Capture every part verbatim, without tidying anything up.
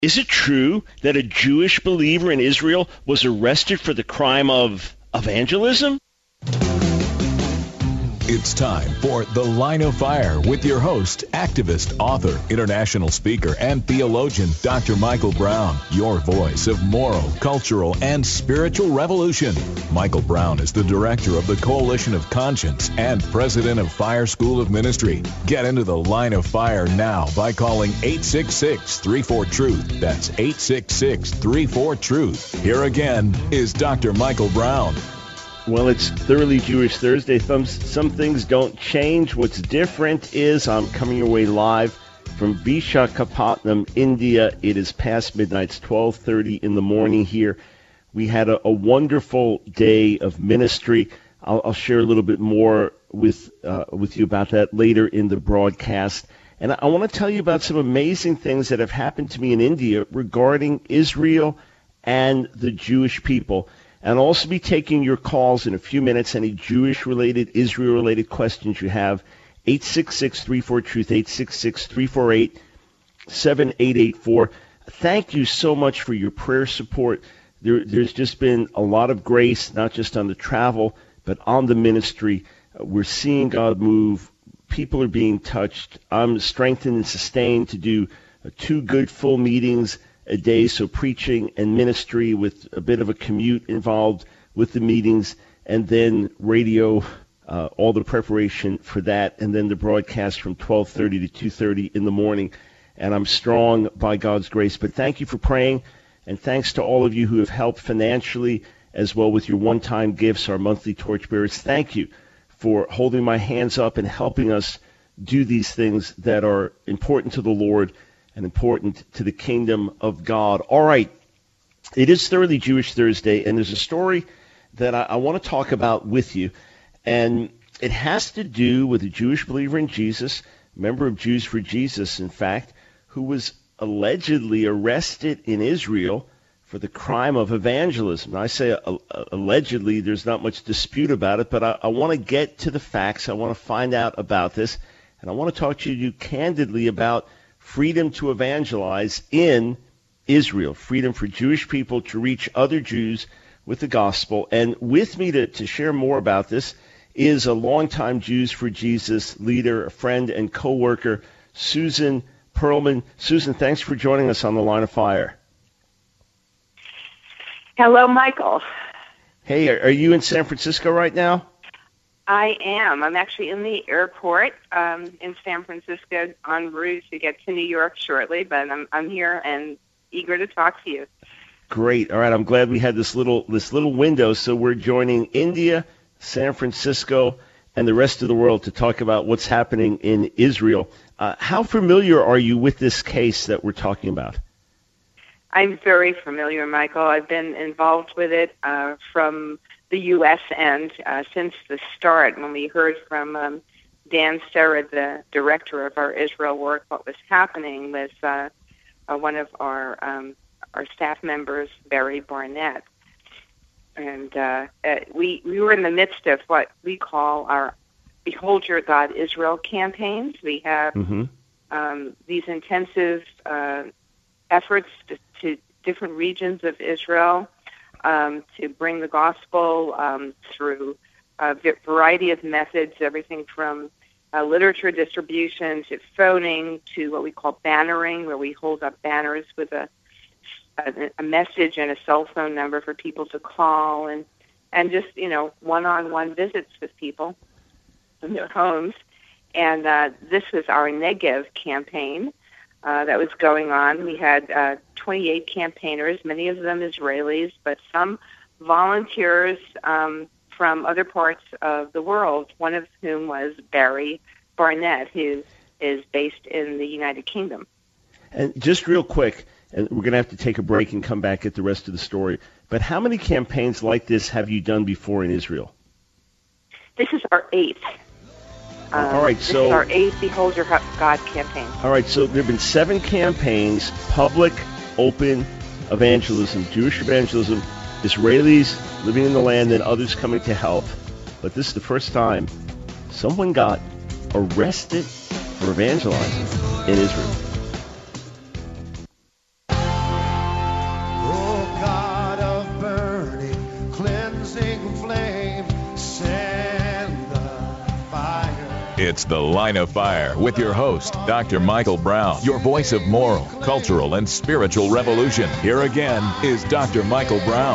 Is it true that a Jewish believer in Israel was arrested for the crime of evangelism? It's time for The Line of Fire with your host, activist, author, international speaker, and theologian, Doctor Michael Brown, your voice of moral, cultural, and spiritual revolution. Michael Brown is the director of the Coalition of Conscience and president of Fire School of Ministry. Get into The Line of Fire now by calling eight six six, three four, truth. That's eight six six, three four, truth. Here again is Doctor Michael Brown. Well, it's Thoroughly Jewish Thursday. Some, some things don't change. What's different is I'm coming your way live from Vishakhapatnam, India. It is past midnight. It's twelve thirty in the morning here. We had a, a wonderful day of ministry. I'll, I'll share a little bit more with uh, with you about that later in the broadcast. And I, I want to tell you about some amazing things that have happened to me in India regarding Israel and the Jewish people. And I'll also be taking your calls in a few minutes, any Jewish-related, Israel-related questions you have. eight six six, three four, truth, eight six six, three four eight, seven eight eight four. Thank you so much for your prayer support. There, there's just been a lot of grace, not just on the travel, but on the ministry. Uh, we're seeing God move. People are being touched. I'm strengthened and sustained to do uh, two good full meetings a day, so preaching and ministry with a bit of a commute involved with the meetings, and then radio, uh, all the preparation for that, and then the broadcast from twelve thirty to two thirty in the morning. And I'm strong by God's grace. But thank you for praying, and thanks to all of you who have helped financially as well with your one-time gifts, our monthly torchbearers. Thank you for holding my hands up and helping us do these things that are important to the Lord and important to the kingdom of God. All right, it is Thoroughly Jewish Thursday, and there's a story that I, I want to talk about with you, and it has to do with a Jewish believer in Jesus, a member of Jews for Jesus, in fact, who was allegedly arrested in Israel for the crime of evangelism. Now, I say uh, allegedly, there's not much dispute about it, but I, I want to get to the facts. I want to find out about this, and I want to talk to you candidly about freedom to evangelize in Israel, freedom for Jewish people to reach other Jews with the gospel. And with me to, to share more about this is a longtime Jews for Jesus leader, a friend and co-worker, Susan Perlman. Susan, thanks for joining us on The Line of Fire. Hello, Michael. Hey, are, are you in San Francisco right now? I am. I'm actually in the airport um, in San Francisco en route to get to New York shortly, but I'm I'm here and eager to talk to you. Great. All right. I'm glad we had this little this little window. So we're joining India, San Francisco, and the rest of the world to talk about what's happening in Israel. Uh, how familiar are you with this case that we're talking about? I'm very familiar, Michael. I've been involved with it uh, from the U S end uh, since the start, when we heard from um, Dan Serra, the director of our Israel work, what was happening with uh, uh, one of our um, our staff members, Barry Barnett. And uh, uh, we, we were in the midst of what we call our Behold Your God Israel campaigns. We have mm-hmm. um, these intensive uh, efforts to, to different regions of Israel um, to bring the gospel um, through a variety of methods, everything from uh, literature distribution to phoning to what we call bannering, where we hold up banners with a, a, a message and a cell phone number for people to call, and, and just, you know, one-on-one visits with people in their homes. And uh, this was our Negev campaign uh, that was going on. We had uh, twenty-eight campaigners, many of them Israelis, but some volunteers um, from other parts of the world, one of whom was Barry Barnett, who is based in the United Kingdom. And just real quick, and we're going to have to take a break and come back at the rest of the story, but how many campaigns like this have you done before in Israel? This is our eighth. Um, all right, this so is our eighth Behold Your God campaign. All right, so there have been seven campaigns, public, open evangelism, Jewish evangelism, Israelis living in the land and others coming to help. But this is the first time someone got arrested for evangelizing in Israel. It's The Line of Fire with your host, Doctor Michael Brown, your voice of moral, cultural, and spiritual revolution. Here again is Doctor Michael Brown.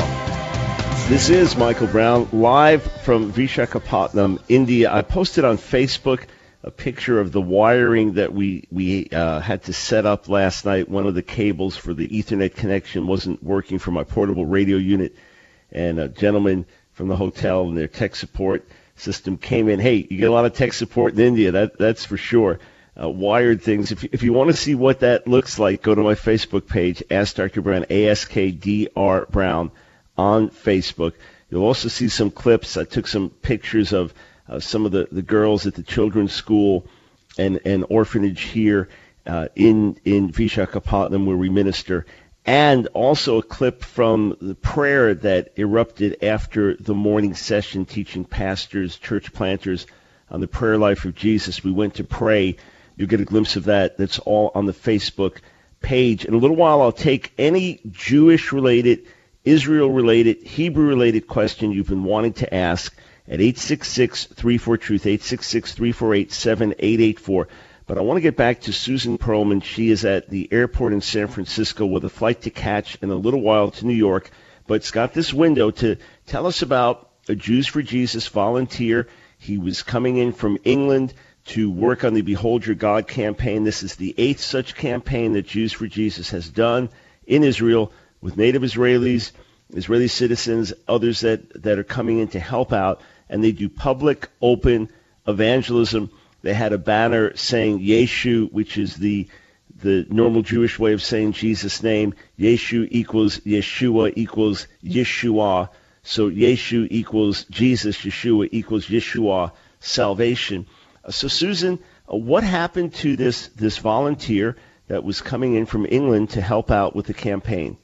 This is Michael Brown, live from Vishakhapatnam, India. I posted on Facebook a picture of the wiring that we, we uh, had to set up last night. One of the cables for the Ethernet connection wasn't working for my portable radio unit, and a gentleman from the hotel and their tech support system came in. Hey, you get a lot of tech support in India, that that's for sure. Uh, wired things. If, if you want to see what that looks like, go to my Facebook page, Ask Doctor Brown, A S K D R Brown, on Facebook. You'll also see some clips. I took some pictures of uh, some of the, the girls at the children's school and, and orphanage here uh, in, in Vishakhapatnam where we minister, and also a clip from the prayer that erupted after the morning session teaching pastors, church planters on the prayer life of Jesus. We went to pray. You'll get a glimpse of that. That's all on the Facebook page. In a little while, I'll take any Jewish-related, Israel-related, Hebrew-related question you've been wanting to ask at eight six six, three four, truth, eight six six, three four eight, seven eight eight four. But I want to get back to Susan Perlman. She is at the airport in San Francisco with a flight to catch in a little while to New York. But it's got this window to tell us about a Jews for Jesus volunteer. He was coming in from England to work on the Behold Your God campaign. This is the eighth such campaign that Jews for Jesus has done in Israel with native Israelis, Israeli citizens, others that, that are coming in to help out. And they do public, open evangelism. They had a banner saying Yeshu, which is the the normal Jewish way of saying Jesus' name. Yeshu equals Yeshua equals Yeshua. So Yeshu equals Jesus, Yeshua equals Yeshua, salvation. Uh, so Susan, uh, what happened to this, this volunteer that was coming in from England to help out with the campaign?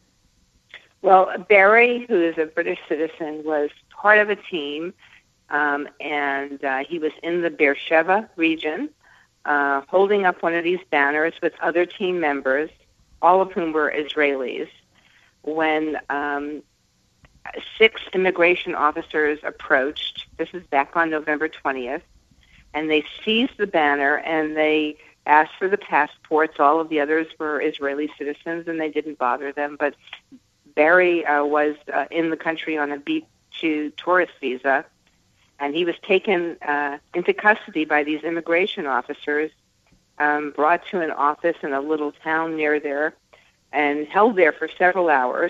Well, Barry, who is a British citizen, was part of a team, um, and uh, he was in the Beersheba region, uh, holding up one of these banners with other team members, all of whom were Israelis, when um, six immigration officers approached. This is back on November twentieth, and they seized the banner, and they asked for the passports. All of the others were Israeli citizens, and they didn't bother them, but Barry uh, was uh, in the country on a B two tourist visa, and he was taken uh, into custody by these immigration officers, um, brought to an office in a little town near there, and held there for several hours.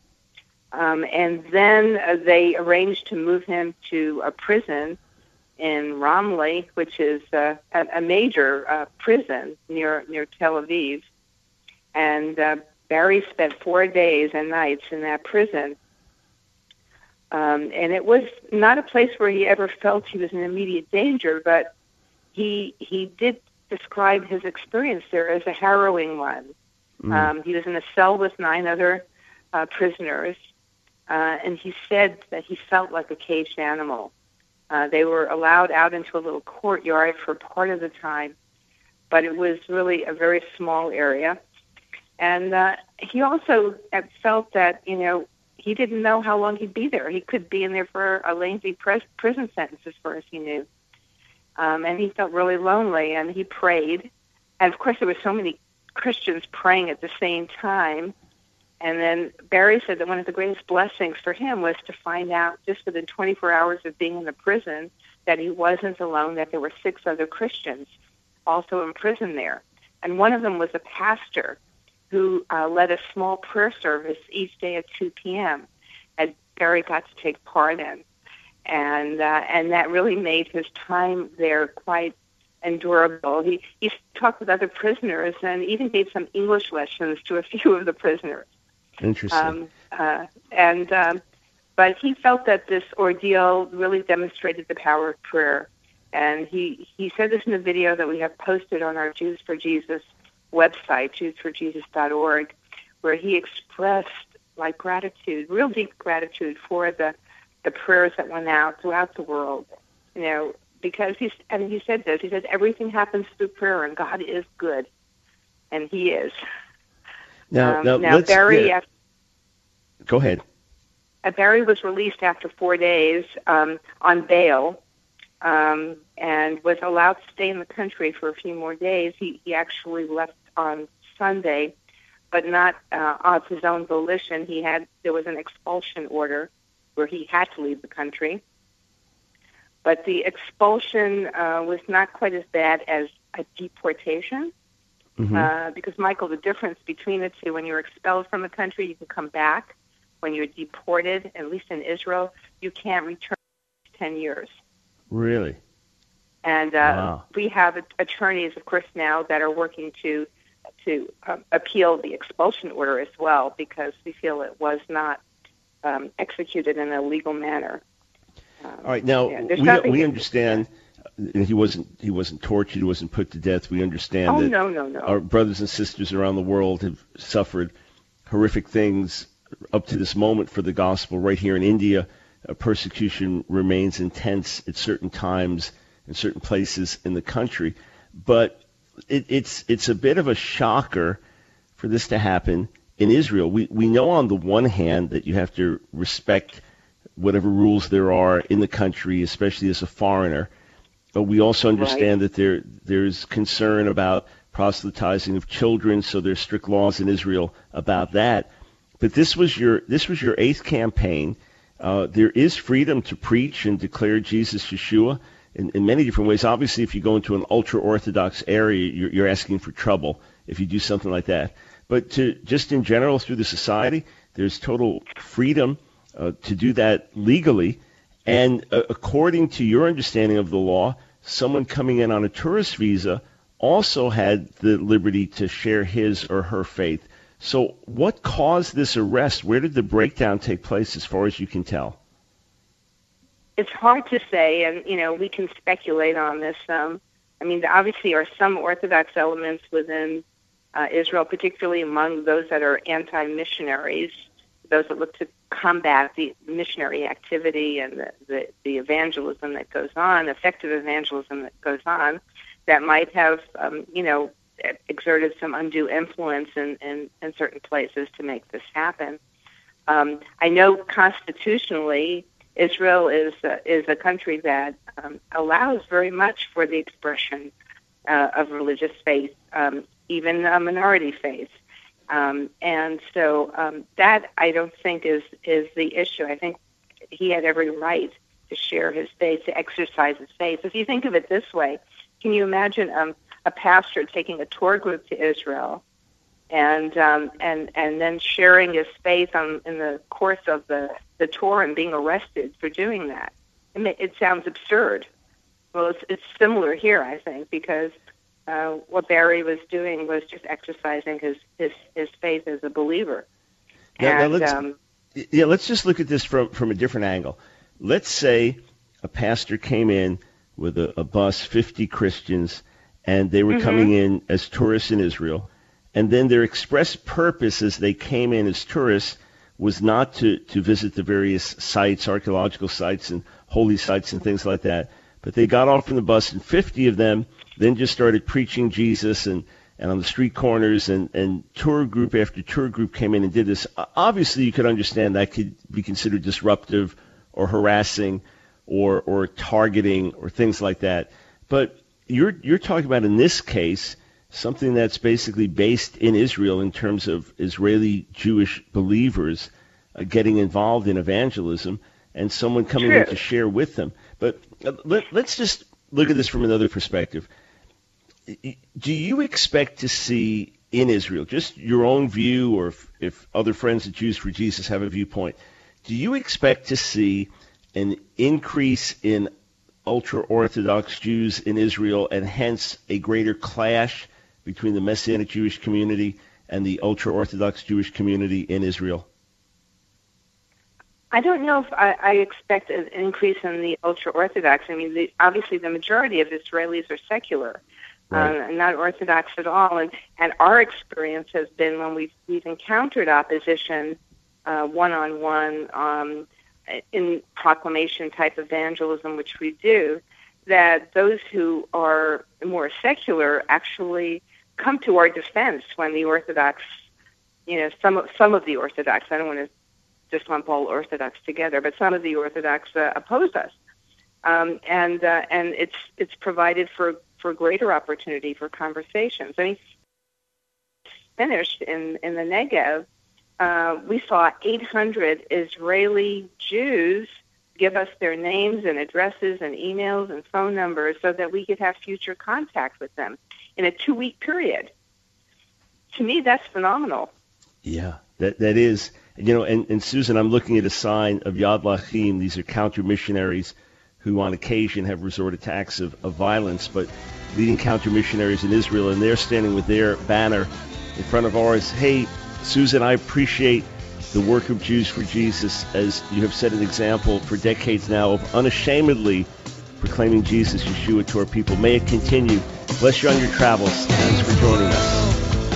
Um, and then uh, they arranged to move him to a prison in Ramleh, which is uh, a, a major uh, prison near near Tel Aviv, and uh, Barry spent four days and nights in that prison, um, and it was not a place where he ever felt he was in immediate danger, but he he did describe his experience there as a harrowing one. Mm. Um, he was in a cell with nine other uh, prisoners, uh, and he said that he felt like a caged animal. Uh, they were allowed out into a little courtyard for part of the time, but it was really a very small area. And uh, he also felt that, you know, he didn't know how long he'd be there. He could be in there for a lengthy pres- prison sentence as far as he knew. Um, and he felt really lonely, and he prayed. And, of course, there were so many Christians praying at the same time. And then Barry said that one of the greatest blessings for him was to find out just within twenty-four hours of being in the prison that he wasn't alone, that there were six other Christians also in prison there. And one of them was a pastor who uh, led a small prayer service each day at two p.m. and Barry got to take part in. And uh, and that really made his time there quite endurable. He, he talked with other prisoners and even gave some English lessons to a few of the prisoners. Interesting. Um, uh, and um, but he felt that this ordeal really demonstrated the power of prayer. And he, he said this in a video that we have posted on our Jews for Jesus website, jews for jesus dot org, where he expressed like gratitude, real deep gratitude for the, the prayers that went out throughout the world. You know, because he's, and he said this, he said, everything happens through prayer, and God is good, and he is. Now, um, now, now let's, Barry, yeah. after, Go ahead. uh, Barry was released after four days um, on bail, um, and was allowed to stay in the country for a few more days. He, he actually left on Sunday, but not uh, of his own volition. He had there was an expulsion order where he had to leave the country. But the expulsion uh, was not quite as bad as a deportation. Mm-hmm. Uh, because, Michael, the difference between the two, when you're expelled from a country, you can come back. When you're deported, at least in Israel, you can't return for ten years. Really? And uh, wow. we have attorneys, of course, now that are working to to um, appeal the expulsion order as well, because we feel it was not um, executed in a legal manner. Um, All right. Now, yeah, we, we understand... He wasn't. He wasn't tortured. He wasn't put to death. We understand oh, that no, no, no. our brothers and sisters around the world have suffered horrific things up to this moment for the gospel. Right here in India, uh, persecution remains intense at certain times in certain places in the country. But it, it's it's a bit of a shocker for this to happen in Israel. We we know on the one hand that you have to respect whatever rules there are in the country, especially as a foreigner. But we also understand right. that there there's concern about proselytizing of children, so there's strict laws in Israel about that. But this was your this was your eighth campaign. Uh, there is freedom to preach and declare Jesus Yeshua in, in many different ways. Obviously, if you go into an ultra-Orthodox area, you're, you're asking for trouble if you do something like that. But to just in general through the society, there's total freedom uh, to do that legally. And uh, according to your understanding of the law, someone coming in on a tourist visa also had the liberty to share his or her faith. So what caused this arrest? Where did the breakdown take place as far as you can tell? It's hard to say, and, you know, we can speculate on this. Um, I mean, there obviously are some Orthodox elements within uh, Israel, particularly among those that are anti-missionaries, those that look to combat the missionary activity and the, the, the evangelism that goes on, effective evangelism that goes on, that might have, um, you know, exerted some undue influence in, in, in certain places to make this happen. Um, I know constitutionally Israel is uh, is a country that um, allows very much for the expression uh, of religious faith, um, even a minority faith. Um, and so um, that, I don't think, is, is the issue. I think he had every right to share his faith, to exercise his faith. If you think of it this way, can you imagine um, a pastor taking a tour group to Israel and um, and and then sharing his faith on, in the course of the, the tour and being arrested for doing that? I mean, it sounds absurd. Well, it's, it's similar here, I think, because Uh, what Barry was doing was just exercising his, his, his faith as a believer. Now, and, now let's, um, yeah, let's just look at this from, from a different angle. Let's say a pastor came in with a, a bus, fifty Christians, and they were mm-hmm. coming in as tourists in Israel, and then their express purpose as they came in as tourists was not to, to visit the various sites, archaeological sites and holy sites and things like that, but they got off from the bus, and fifty of them then just started preaching Jesus and, and on the street corners, and, and tour group after tour group came in and did this. Obviously, you could understand that could be considered disruptive or harassing or or targeting or things like that. But you're you're talking about, in this case, something that's basically based in Israel in terms of Israeli Jewish believers uh, getting involved in evangelism and someone coming True. in to share with them. But uh, let, let's just look at this from another perspective. Do you expect to see in Israel, just your own view, or if, if other friends at Jews for Jesus have a viewpoint, do you expect to see an increase in ultra-Orthodox Jews in Israel and hence a greater clash between the Messianic Jewish community and the ultra-Orthodox Jewish community in Israel? I don't know if I, I expect an increase in the ultra-Orthodox. I mean, the, obviously the majority of Israelis are secular. Right. Um, not Orthodox at all. And, and our experience has been when we've, we've encountered opposition uh, one-on-one um, in proclamation-type evangelism, which we do, that those who are more secular actually come to our defense when the Orthodox, you know, some, some of the Orthodox, I don't want to just lump all Orthodox together, but some of the Orthodox uh, oppose us. um, and uh, and it's it's provided for, for greater opportunity for conversations. I mean, finished in, in the Negev, uh, we saw eight hundred Israeli Jews give us their names and addresses and emails and phone numbers so that we could have future contact with them in a two-week period. To me, that's phenomenal. Yeah, that that is. You know, and, and Susan, I'm looking at a sign of Yad Lachim. These are counter-missionaries who on occasion have resorted to acts of, of violence, but leading counter-missionaries in Israel, and they're standing with their banner in front of ours. Hey, Susan, I appreciate the work of Jews for Jesus, as you have set an example for decades now of unashamedly proclaiming Jesus, Yeshua, to our people. May it continue. Bless you on your travels. Thanks for joining us.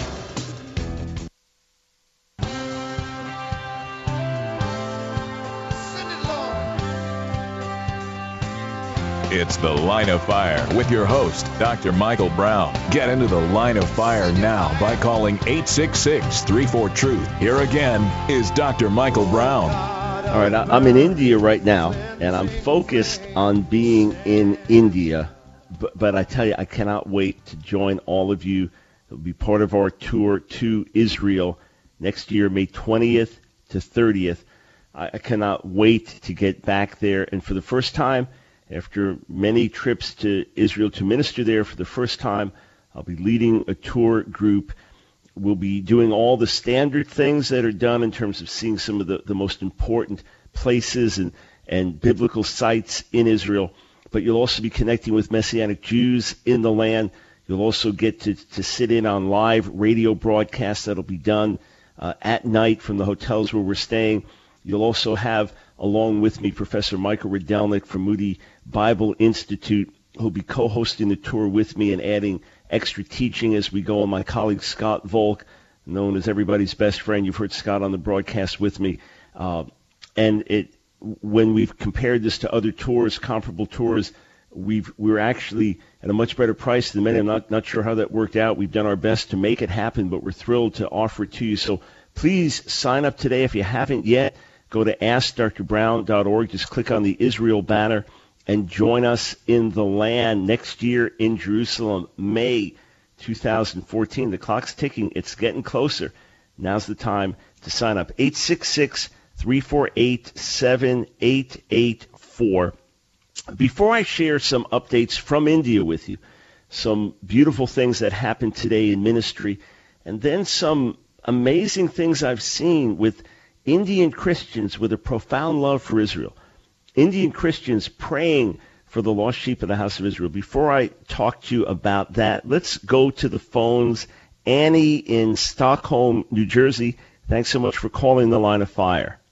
It's The Line of Fire with your host, Doctor Michael Brown. Get into the Line of Fire now by calling eight six six, three four, truth. Here again is Doctor Michael Brown. All right, I'm in India right now, and I'm focused on being in India. But, but I tell you, I cannot wait to join all of you. It'll be part of our tour to Israel next year, May twentieth to thirtieth. I, I cannot wait to get back there. And for the first time, after many trips to Israel to minister there for the first time, I'll be leading a tour group. We'll be doing all the standard things that are done in terms of seeing some of the, the most important places and, and biblical sites in Israel. But you'll also be connecting with Messianic Jews in the land. You'll also get to, to sit in on live radio broadcasts that'll be done uh, at night from the hotels where we're staying. You'll also have, along with me, Professor Michael Rydelnik from Moody Bible Institute, who'll be co-hosting the tour with me and adding extra teaching as we go. And my colleague Scott Volk, known as everybody's best friend. You've heard Scott on the broadcast with me. Uh, and it, when we've compared this to other tours, comparable tours, we've, we're actually at a much better price than many. I'm not, not sure how that worked out. We've done our best to make it happen, but we're thrilled to offer it to you. So please sign up today if you haven't yet. Go to ask dr brown dot org. Just click on the Israel banner and join us in the land next year in Jerusalem, May two thousand fourteen. The clock's ticking. It's getting closer. Now's the time to sign up. eight six six, three four eight, seven eight eight four. Before I share some updates from India with you, some beautiful things that happened today in ministry, and then some amazing things I've seen with Indian Christians with a profound love for Israel. Indian Christians praying for the lost sheep of the house of Israel. Before I talk to you about that, let's go to the phones. Annie in Stockholm, New Jersey, thanks so much for calling the Line of Fire.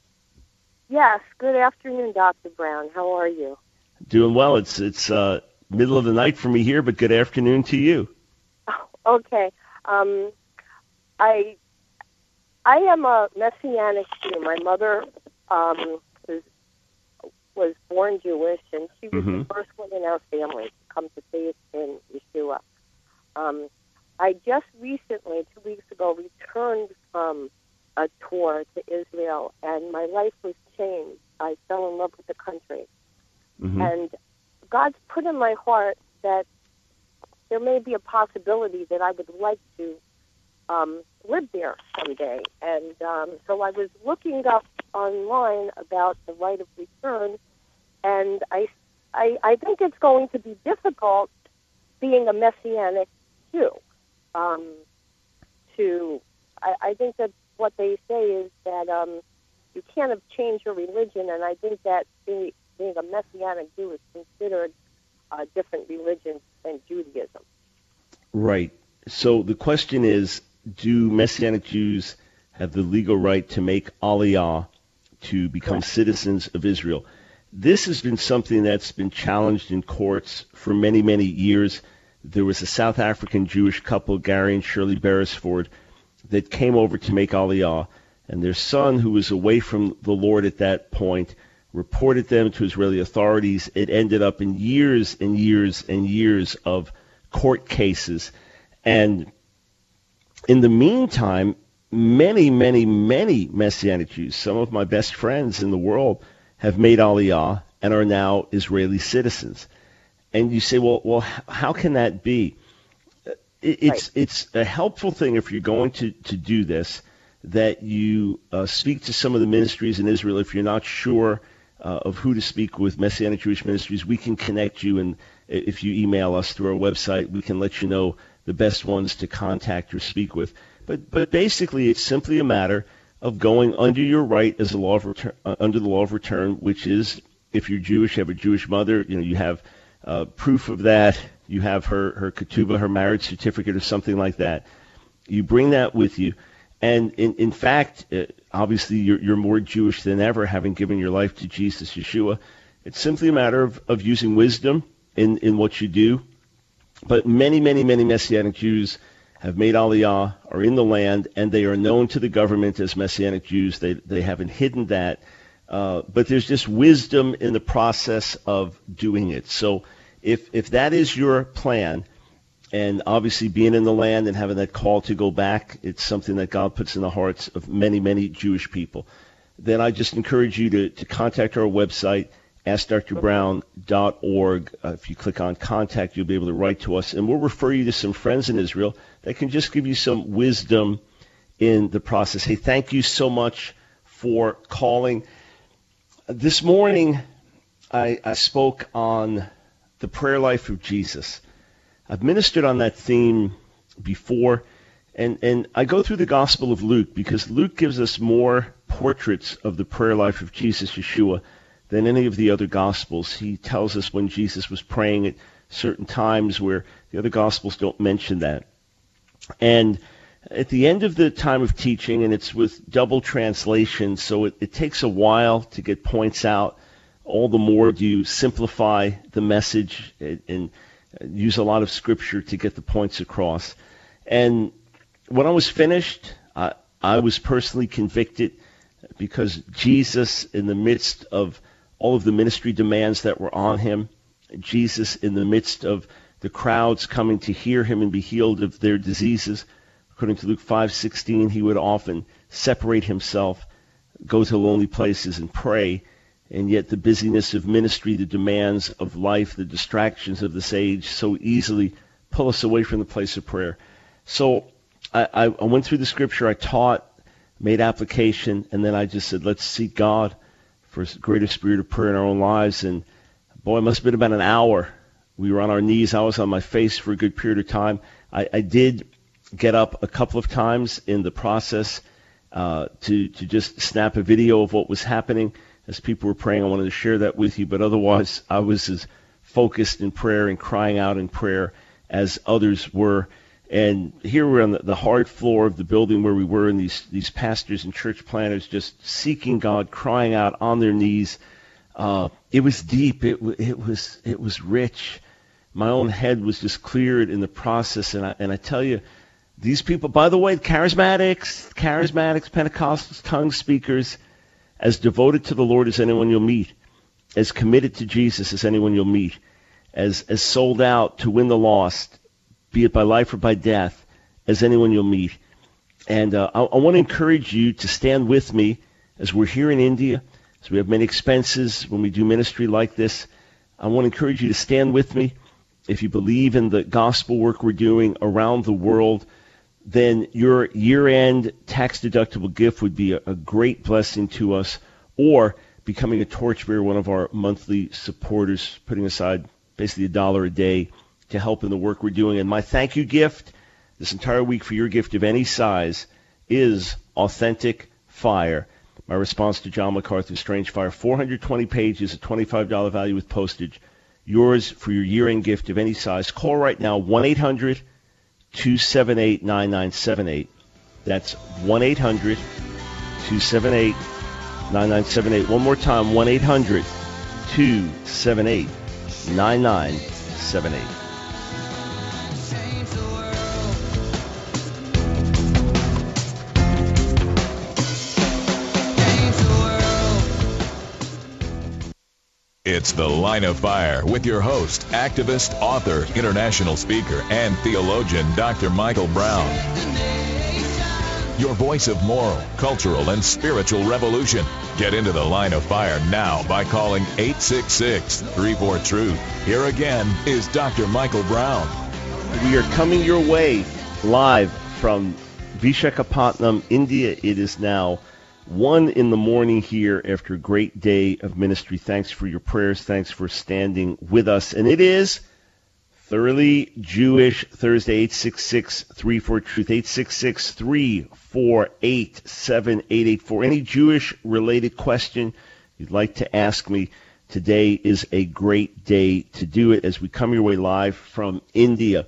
Yes, good afternoon, Doctor Brown. How are you? Doing well. It's it's uh, middle of the night for me here, but good afternoon to you. Oh, okay. Um, I I am a Messianic Jew. My mother um, was was born Jewish, and she was mm-hmm. the first one in our family to come to faith in Yeshua. Um, I just recently, two weeks ago, returned from a tour to Israel, and my life was changed. I fell in love with the country. Mm-hmm. And God's put in my heart that there may be a possibility that I would like to um, live there someday. And um, so I was looking up online about the right of return, and I, I, I think it's going to be difficult being a Messianic Jew. Um, to, I, I think that what they say is that um, you can't have changed your religion, and I think that being, being a Messianic Jew is considered a different religion than Judaism. Right. So the question is, do Messianic Jews have the legal right to make Aliyah, to become Correct. citizens of Israel? This has been something that's been challenged in courts for many, many years. There was a South African Jewish couple, Gary and Shirley Beresford, that came over to make Aliyah, and their son, who was away from the Lord at that point, reported them to Israeli authorities. It ended up in years and years and years of court cases. And in the meantime, many, many, many Messianic Jews, some of my best friends in the world, have made Aliyah, and are now Israeli citizens. And you say, well, well, how can that be? It's right. It's a helpful thing if you're going to, to do this, that you uh, speak to some of the ministries in Israel. If you're not sure uh, of who to speak with, Messianic Jewish Ministries, we can connect you, and if you email us through our website, we can let you know the best ones to contact or speak with. But but basically, it's simply a matter of going under your right as a law of return, uh, under the law of return, which is, if you're Jewish, you have a Jewish mother, you know, you have uh, proof of that. You have her, her ketubah, her marriage certificate or something like that. You bring that with you. And in, in fact, uh, obviously you're, you're more Jewish than ever, having given your life to Jesus, Yeshua. It's simply a matter of, of using wisdom in, in what you do. But many, many, many Messianic Jews have made Aliyah, are in the land, and they are known to the government as Messianic Jews. They, they haven't hidden that. Uh, but there's just wisdom in the process of doing it. So If if that is your plan, and obviously being in the land and having that call to go back, it's something that God puts in the hearts of many, many Jewish people, then I just encourage you to, to contact our website, ask dr brown dot org. Uh, if you click on contact, you'll be able to write to us, and we'll refer you to some friends in Israel that can just give you some wisdom in the process. Hey, thank you so much for calling. This morning, I, I spoke on the prayer life of Jesus. I've ministered on that theme before, and, and I go through the Gospel of Luke because Luke gives us more portraits of the prayer life of Jesus, Yeshua, than any of the other Gospels. He tells us when Jesus was praying at certain times where the other Gospels don't mention that. And at the end of the time of teaching, and it's with double translation, so it, it takes a while to get points out. All the more do you simplify the message and, and use a lot of scripture to get the points across. And when I was finished, I, I was personally convicted because Jesus, in the midst of all of the ministry demands that were on him, Jesus, in the midst of the crowds coming to hear him and be healed of their diseases, according to Luke five sixteen, he would often separate himself, go to lonely places and pray. And yet the busyness of ministry, the demands of life, the distractions of this age so easily pull us away from the place of prayer. So I, I went through the scripture, I taught, made application, and then I just said, let's seek God for a greater spirit of prayer in our own lives. And boy, it must have been about an hour. We were on our knees. I was on my face for a good period of time. I, I did get up a couple of times in the process uh, to, to just snap a video of what was happening. As people were praying, I wanted to share that with you, but otherwise I was as focused in prayer and crying out in prayer as others were. And here we're on the, the hard floor of the building where we were, and these, these pastors and church planners just seeking God, crying out on their knees. Uh, it was deep. It, it was it was rich. My own head was just cleared in the process, and I, and I tell you, these people, by the way, charismatics, charismatics, Pentecostals, tongue speakers, as devoted to the Lord as anyone you'll meet, as committed to Jesus as anyone you'll meet, as as sold out to win the lost, be it by life or by death, as anyone you'll meet. And uh, I, I want to encourage you to stand with me as we're here in India, as we have many expenses when we do ministry like this. I want to encourage you to stand with me. If you believe in the gospel work we're doing around the world, then your year-end tax-deductible gift would be a, a great blessing to us, or becoming a torchbearer, one of our monthly supporters, putting aside basically a dollar a day to help in the work we're doing. And my thank you gift this entire week for your gift of any size is Authentic Fire, my response to John MacArthur's Strange Fire. four hundred twenty pages, a twenty-five dollars value with postage. Yours for your year-end gift of any size. Call right now, one eight hundred two seven eight nine nine seven eight. That's one eight hundred two seven eight nine nine seven eight. One more time, one eight hundred two seven eight nine nine seven eight. It's The Line of Fire with your host, activist, author, international speaker, and theologian, Doctor Michael Brown. your voice of moral, cultural, and spiritual revolution. Get into the Line of Fire now by calling eight six six, three four, truth. Here again is Doctor Michael Brown. We are coming your way live from Vishakhapatnam, India. It is now one in the morning here after a great day of ministry. Thanks for your prayers. Thanks for standing with us. And it is Thoroughly Jewish Thursday. Eight six six, three four, truth. eight six six, three four eight, seven eight eight four. Any Jewish-related question you'd like to ask me, today is a great day to do it as we come your way live from India.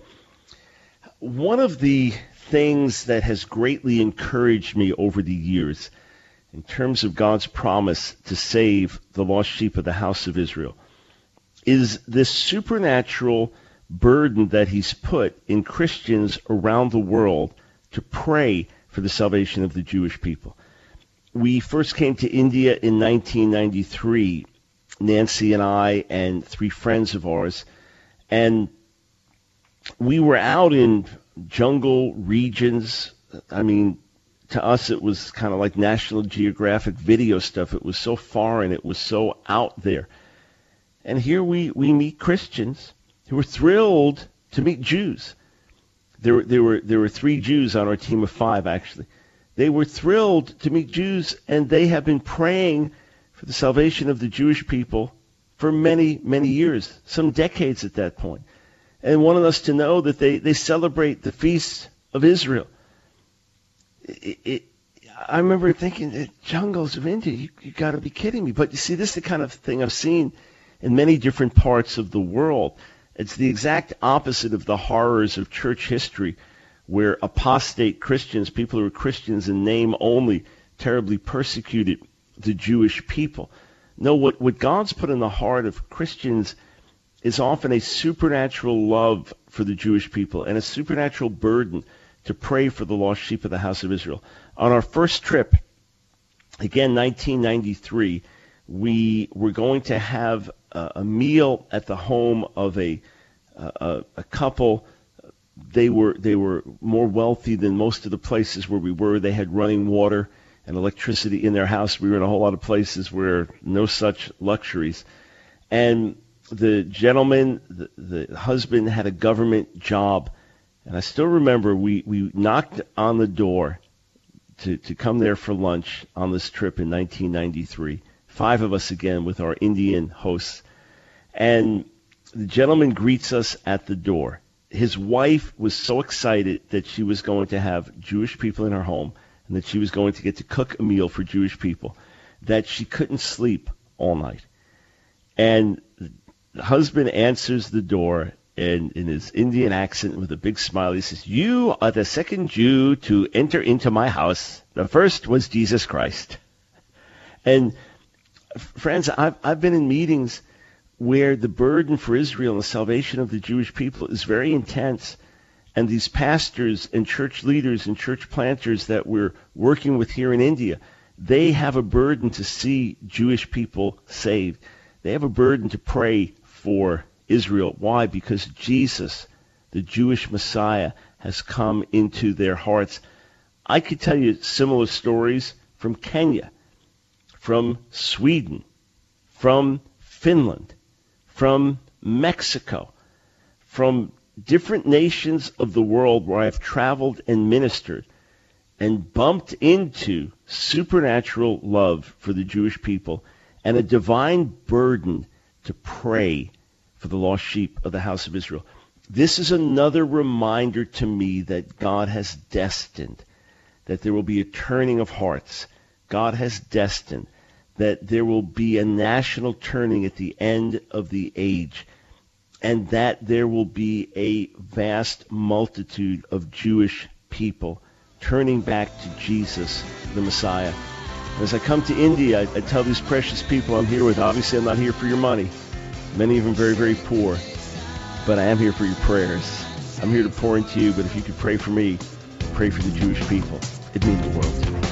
One of the things that has greatly encouraged me over the years in terms of God's promise to save the lost sheep of the house of Israel is this supernatural burden that he's put in Christians around the world to pray for the salvation of the Jewish people. We first came to India in nineteen ninety-three, Nancy and I and three friends of ours, and we were out in jungle regions. I mean, to us it was kind of like National Geographic video stuff. It was so foreign, it was so out there. And here we, we meet Christians who were thrilled to meet Jews. There were, there were there were three Jews on our team of five, actually. They were thrilled to meet Jews, and they have been praying for the salvation of the Jewish people for many, many years, some decades at that point, and wanted us to know that they, they celebrate the feast of Israel. It, it, I remember thinking, the jungles of India, you, you got to be kidding me. But you see, this is the kind of thing I've seen in many different parts of the world. It's the exact opposite of the horrors of church history, where apostate Christians, people who are Christians in name only, terribly persecuted the Jewish people. No, what, what God's put in the heart of Christians is often a supernatural love for the Jewish people and a supernatural burden to pray for the lost sheep of the house of Israel. On our first trip, again, nineteen ninety-three, we were going to have a, a meal at the home of a, a a couple. They were they were more wealthy than most of the places where we were. They had running water and electricity in their house. We were in a whole lot of places where no such luxuries. And the gentleman, the, the husband, had a government job. And I still remember we, we knocked on the door to, to come there for lunch on this trip in nineteen ninety-three. Five of us again with our Indian hosts. And the gentleman greets us at the door. His wife was so excited that she was going to have Jewish people in her home and that she was going to get to cook a meal for Jewish people that she couldn't sleep all night. And the husband answers the door and in his Indian accent with a big smile, he says, "You are the second Jew to enter into my house. The first was Jesus Christ." And friends, I've, I've been in meetings where the burden for Israel and the salvation of the Jewish people is very intense. And these pastors and church leaders and church planters that we're working with here in India, they have a burden to see Jewish people saved. They have a burden to pray for Israel. Why? Because Jesus, the Jewish Messiah, has come into their hearts. I could tell you similar stories from Kenya, from Sweden, from Finland, from Mexico, from different nations of the world where I've traveled and ministered and bumped into supernatural love for the Jewish people and a divine burden to pray for the lost sheep of the house of Israel. This is another reminder to me that God has destined that there will be a turning of hearts. God has destined that there will be a national turning at the end of the age, and that there will be a vast multitude of Jewish people turning back to Jesus, the Messiah. As I come to India, I, I tell these precious people I'm here with, obviously I'm not here for your money. Many of them very, very poor. But I am here for your prayers. I'm here to pour into you, but if you could pray for me, pray for the Jewish people. It'd mean the world to me.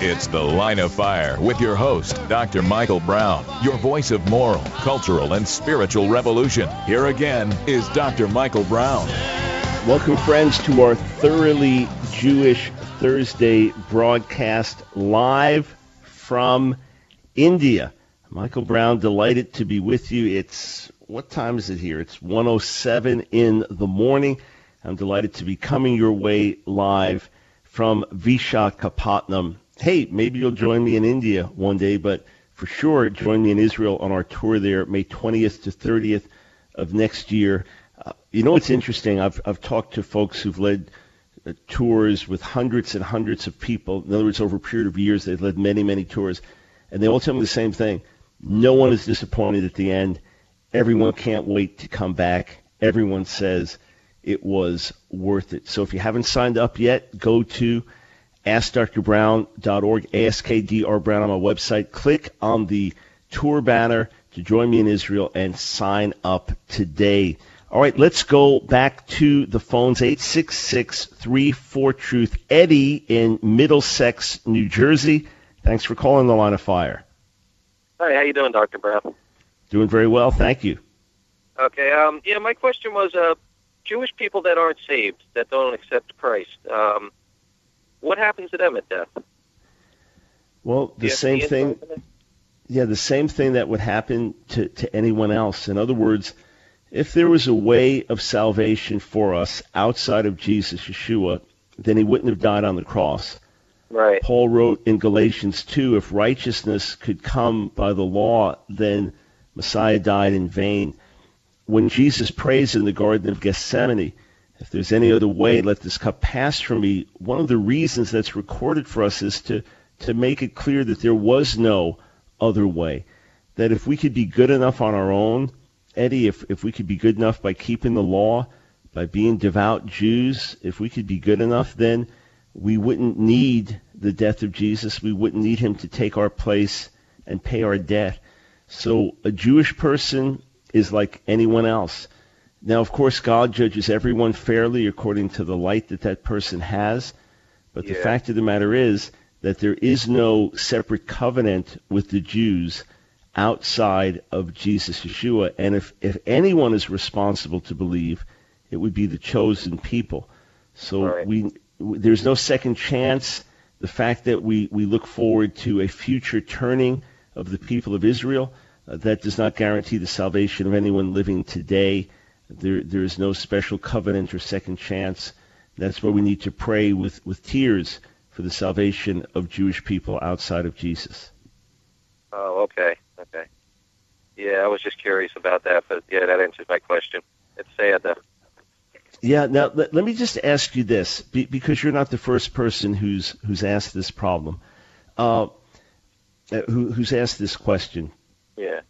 It's The Line of Fire with your host, Doctor Michael Brown, your voice of moral, cultural, and spiritual revolution. Here again is Doctor Michael Brown. Welcome, friends, to our Thoroughly Jewish Thursday broadcast live from India. Michael Brown, delighted to be with you. It's, what time is it here? It's one oh seven in the morning. I'm delighted to be coming your way live from Vishakhapatnam. Hey, maybe you'll join me in India one day, but for sure join me in Israel on our tour there, May twentieth to thirtieth of next year. Uh, you know what's interesting? I've I've talked to folks who've led uh, tours with hundreds and hundreds of people. In other words, over a period of years, they've led many, many tours, and they all tell me the same thing. No one is disappointed at the end. Everyone can't wait to come back. Everyone says it was worth it. So if you haven't signed up yet, go to ask dr brown dot org, A S K D R Brown on my website. Click on the tour banner to join me in Israel and sign up today. All right, let's go back to the phones, eight six six, three four, truth. Eddie in Middlesex, New Jersey. Thanks for calling The Line of Fire. Hi, how you doing, Doctor Brown? Doing very well, thank you. Okay, um, yeah, my question was, uh, Jewish people that aren't saved, that don't accept Christ, um, what happens to them at death? Well, the same thing, yeah, the same thing that would happen to, to anyone else. In other words, if there was a way of salvation for us outside of Jesus, Yeshua, then he wouldn't have died on the cross. Right. Paul wrote in Galatians two, if righteousness could come by the law, then Messiah died in vain. When Jesus prays in the Garden of Gethsemane, if there's any other way, let this cup pass from me, one of the reasons that's recorded for us is to, to make it clear that there was no other way. That if we could be good enough on our own, Eddie, if, if we could be good enough by keeping the law, by being devout Jews, if we could be good enough, then we wouldn't need the death of Jesus. We wouldn't need him to take our place and pay our debt. So a Jewish person is like anyone else. Now, of course, God judges everyone fairly according to the light that that person has. But yeah. the fact of the matter is that there is no separate covenant with the Jews outside of Jesus Yeshua. And if, if anyone is responsible to believe, it would be the chosen people. So right. we there's no second chance. The fact that we, we look forward to a future turning of the people of Israel, uh, that does not guarantee the salvation of anyone living today. There, there is no special covenant or second chance. That's why we need to pray with, with tears for the salvation of Jewish people outside of Jesus. Oh, okay, okay. Yeah, I was just curious about that, but yeah, that answers my question. It's sad, though. Yeah, now let, let me just ask you this, be, because you're not the first person who's who's asked this problem, uh, who, who's asked this question. Yeah.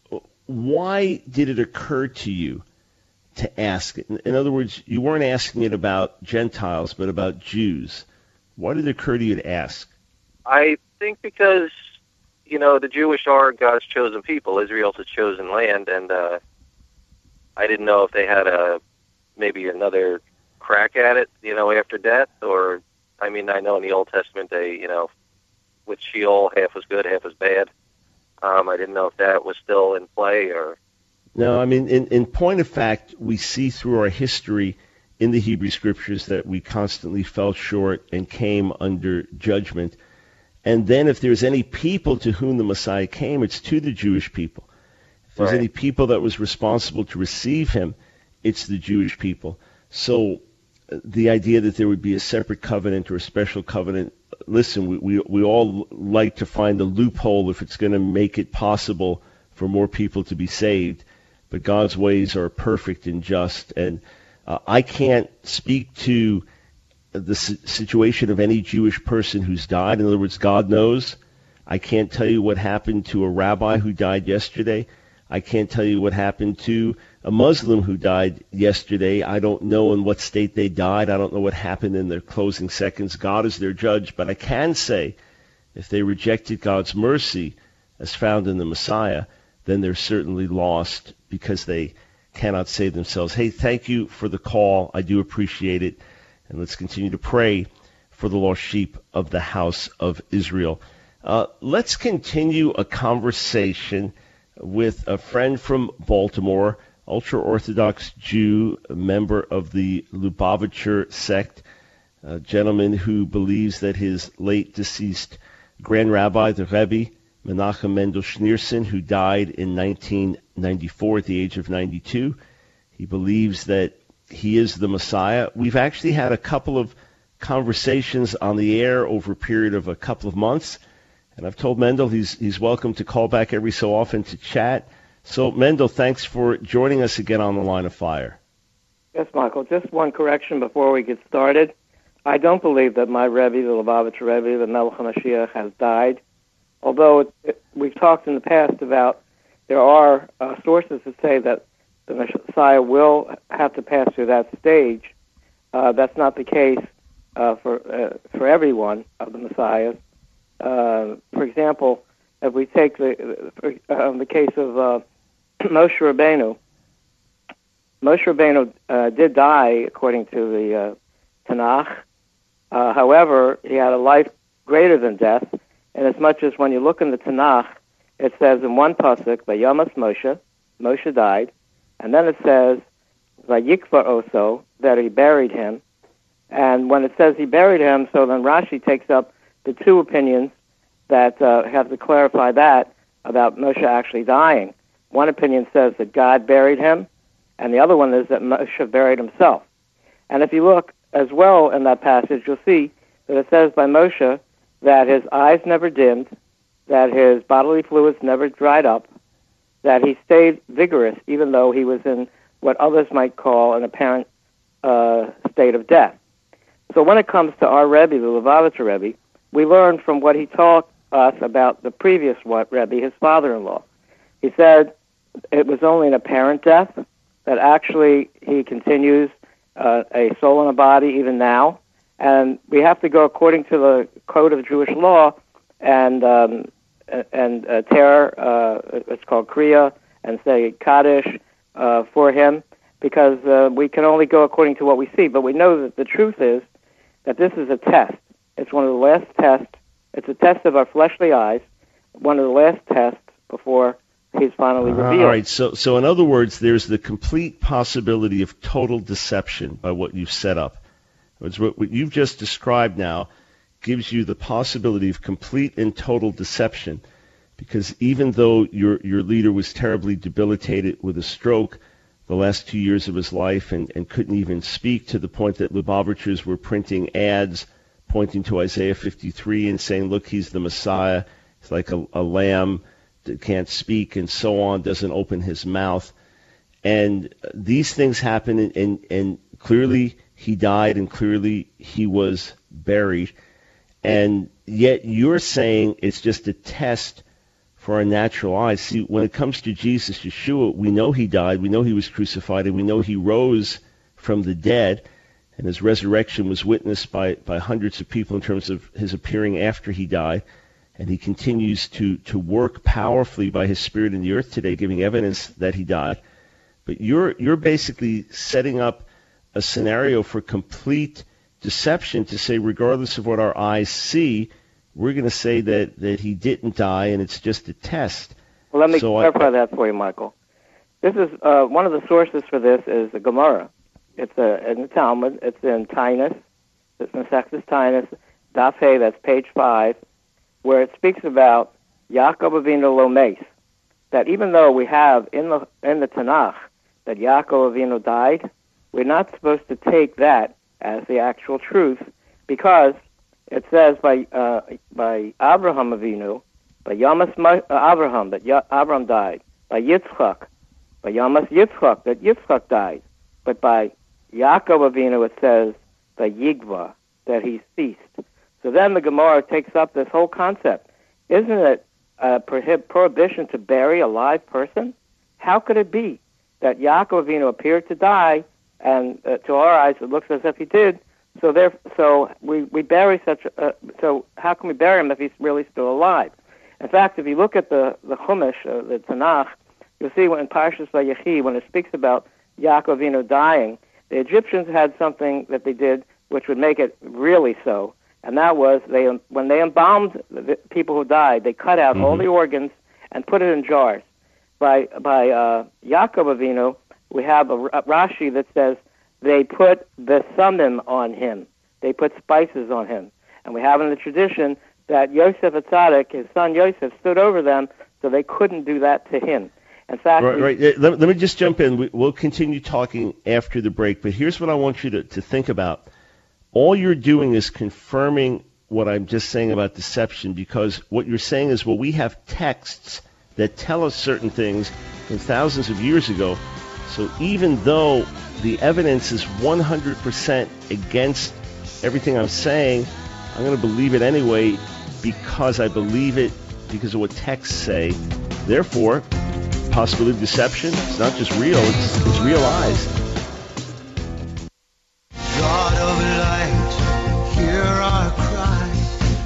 Why did it occur to you to ask it? In, in other words, you weren't asking it about Gentiles, but about Jews. Why did it occur to you to ask? I think because, you know, the Jewish are God's chosen people. Israel's a chosen land, and uh, I didn't know if they had a maybe another crack at it, you know, after death, or, I mean, I know in the Old Testament they, you know, with Sheol, half was good, half was bad. Um, I didn't know if that was still in play, or... No, I mean, in, in point of fact, we see through our history in the Hebrew Scriptures that we constantly fell short and came under judgment. And then if there's any people to whom the Messiah came, it's to the Jewish people. If there's right. any people that was responsible to receive him, it's the Jewish people. So uh, the idea that there would be a separate covenant or a special covenant, listen, we, we, we all like to find a loophole if it's going to make it possible for more people to be saved. But God's ways are perfect and just. And uh, I can't speak to the situation of any Jewish person who's died. In other words, God knows. I can't tell you what happened to a rabbi who died yesterday. I can't tell you what happened to a Muslim who died yesterday. I don't know in what state they died. I don't know what happened in their closing seconds. God is their judge. But I can say, if they rejected God's mercy as found in the Messiah, then they're certainly lost because they cannot save themselves. Hey, thank you for the call. I do appreciate it. And let's continue to pray for the lost sheep of the house of Israel. Uh, let's continue a conversation with a friend from Baltimore, ultra-Orthodox Jew, a member of the Lubavitcher sect, a gentleman who believes that his late deceased Grand Rabbi, the Rebbe, Menachem Mendel Schneerson, who died in nineteen ninety-four at the age of ninety-two, he believes that he is the Messiah. We've actually had a couple of conversations on the air over a period of a couple of months, and I've told Mendel he's he's welcome to call back every so often to chat. So, Mendel, thanks for joining us again on the Line of Fire. Yes, Michael, just one correction before we get started. I don't believe that my Rebbe, the Lubavitcher Rebbe, the Melech HaMashiach, has died. Although it, it, we've talked in the past about there are uh, sources that say that the Messiah will have to pass through that stage. Uh, that's not the case uh, for uh, for everyone of the Messiahs. Uh, for example, if we take the uh, the case of uh, Moshe Rabbeinu, Moshe Rabbeinu uh, did die according to the uh, Tanakh. Uh, however, he had a life greater than death, and as much as when you look in the Tanakh, it says in one pasuk, "Vayamas Moshe," Moshe died, and then it says, "Vayikva Oso," that he buried him. And when it says he buried him, so then Rashi takes up the two opinions that uh, have to clarify that about Moshe actually dying. One opinion says that God buried him, and the other one is that Moshe buried himself. And if you look as well in that passage, you'll see that it says by Moshe that his eyes never dimmed, that his bodily fluids never dried up, that he stayed vigorous even though he was in what others might call an apparent uh, state of death. So when it comes to our Rebbe, the Lubavitcher Rebbe, we learn from what he taught us about the previous what Rebbe, his father-in-law. He said it was only an apparent death, that actually he continues uh, a soul and a body even now, and we have to go according to the code of Jewish law and um, and uh, tear, uh, it's called Kriya, and say Kaddish uh, for him, because uh, we can only go according to what we see. But we know that the truth is that this is a test. It's one of the last tests. It's a test of our fleshly eyes, one of the last tests before he's finally revealed. All right, so so in other words, there's the complete possibility of total deception by what you've set up. It's what, what you've just described now gives you the possibility of complete and total deception, because even though your your leader was terribly debilitated with a stroke the last two years of his life and, and couldn't even speak, to the point that Lubavitchers were printing ads pointing to Isaiah fifty-three and saying, look, he's the Messiah. He's like a, a lamb that can't speak and so on, doesn't open his mouth. And these things happen, and, and, and clearly he died, and clearly he was buried. And yet you're saying it's just a test for our natural eyes. See, when it comes to Jesus, Yeshua, we know he died, we know he was crucified, and we know he rose from the dead, and his resurrection was witnessed by, by hundreds of people in terms of his appearing after he died. And he continues to, to work powerfully by his Spirit in the earth today, giving evidence that he died. But you're you're basically setting up a scenario for complete deception to say, regardless of what our eyes see, we're going to say that, that he didn't die and it's just a test. Well, let me so clarify I, that for you, Michael. This is uh, one of the sources for this is the Gemara. It's a, in the Talmud. It's in Tainus. It's in Masechtas Tainus, Daf Hey, that's page five, where it speaks about Yaakov Avinu lo meis, that even though we have in the in the Tanakh that Yaakov Avinu died, we're not supposed to take that as the actual truth, because it says by uh, by Abraham Avinu, by Yamas Abraham, that ya- Abraham died, by Yitzchak, by Yamas Yitzchak, that Yitzchak died, but by Yaakov Avinu it says by Yigva, that he ceased. So then the Gemara takes up this whole concept. Isn't it a prohib- prohibition to bury a live person? How could it be that Yaakov Avinu appeared to die, and uh, to our eyes it looks as if he did? So there, so we, we bury such. A, uh, so how can we bury him if he's really still alive? In fact, if you look at the the Chumash, uh, the Tanakh, you'll see when in Parshas Vayechi, when it speaks about Yaakov Avinu dying, the Egyptians had something that they did which would make it really so. and that was they when they embalmed the people who died, they cut out mm-hmm. all the organs and put it in jars. By by uh, Yaakov Avinu, we have a, a Rashi that says they put the summum on him. They put spices on him. And we have in the tradition that Yosef Atzadik, his son Yosef, stood over them so they couldn't do that to him. In fact, right, right. Let, let me just jump in. We, we'll continue talking after the break, but here's what I want you to, to think about. All you're doing is confirming what I'm just saying about deception, because what you're saying is, well, we have texts that tell us certain things from thousands of years ago, so even though the evidence is one hundred percent against everything I'm saying, I'm going to believe it anyway because I believe it because of what texts say. Therefore, possibility of deception, it's not just real, it's, it's realized. God of light, hear our cry,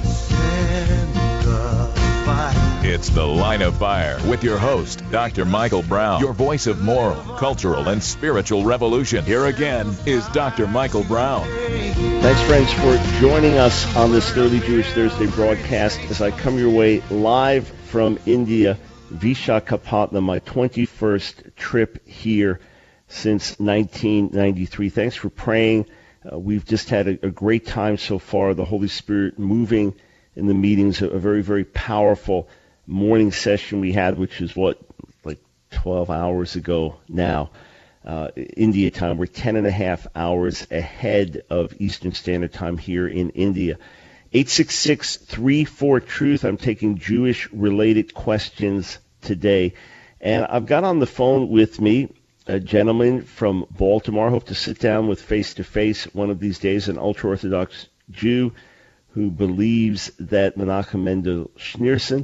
send the fire. It's The Line of Fire with your host, Doctor Michael Brown, your voice of moral, cultural, and spiritual revolution. Here again is Doctor Michael Brown. Thanks, friends, for joining us on this Early Jewish Thursday broadcast as I come your way live from India, Vishakhapatnam, my twenty-first trip here since nineteen ninety-three. Thanks for praying. Uh, we've just had a, a great time so far. The Holy Spirit moving in the meetings. A, a very, very powerful morning session we had, which is what, like twelve hours ago now, uh, India time. We're ten and a half hours ahead of Eastern Standard Time here in India. eight six six, three four, truth. I'm taking Jewish-related questions today. And I've got on the phone with me a gentleman from Baltimore. I hope to sit down with face-to-face one of these days, an ultra-Orthodox Jew who believes that Menachem Mendel Schneerson,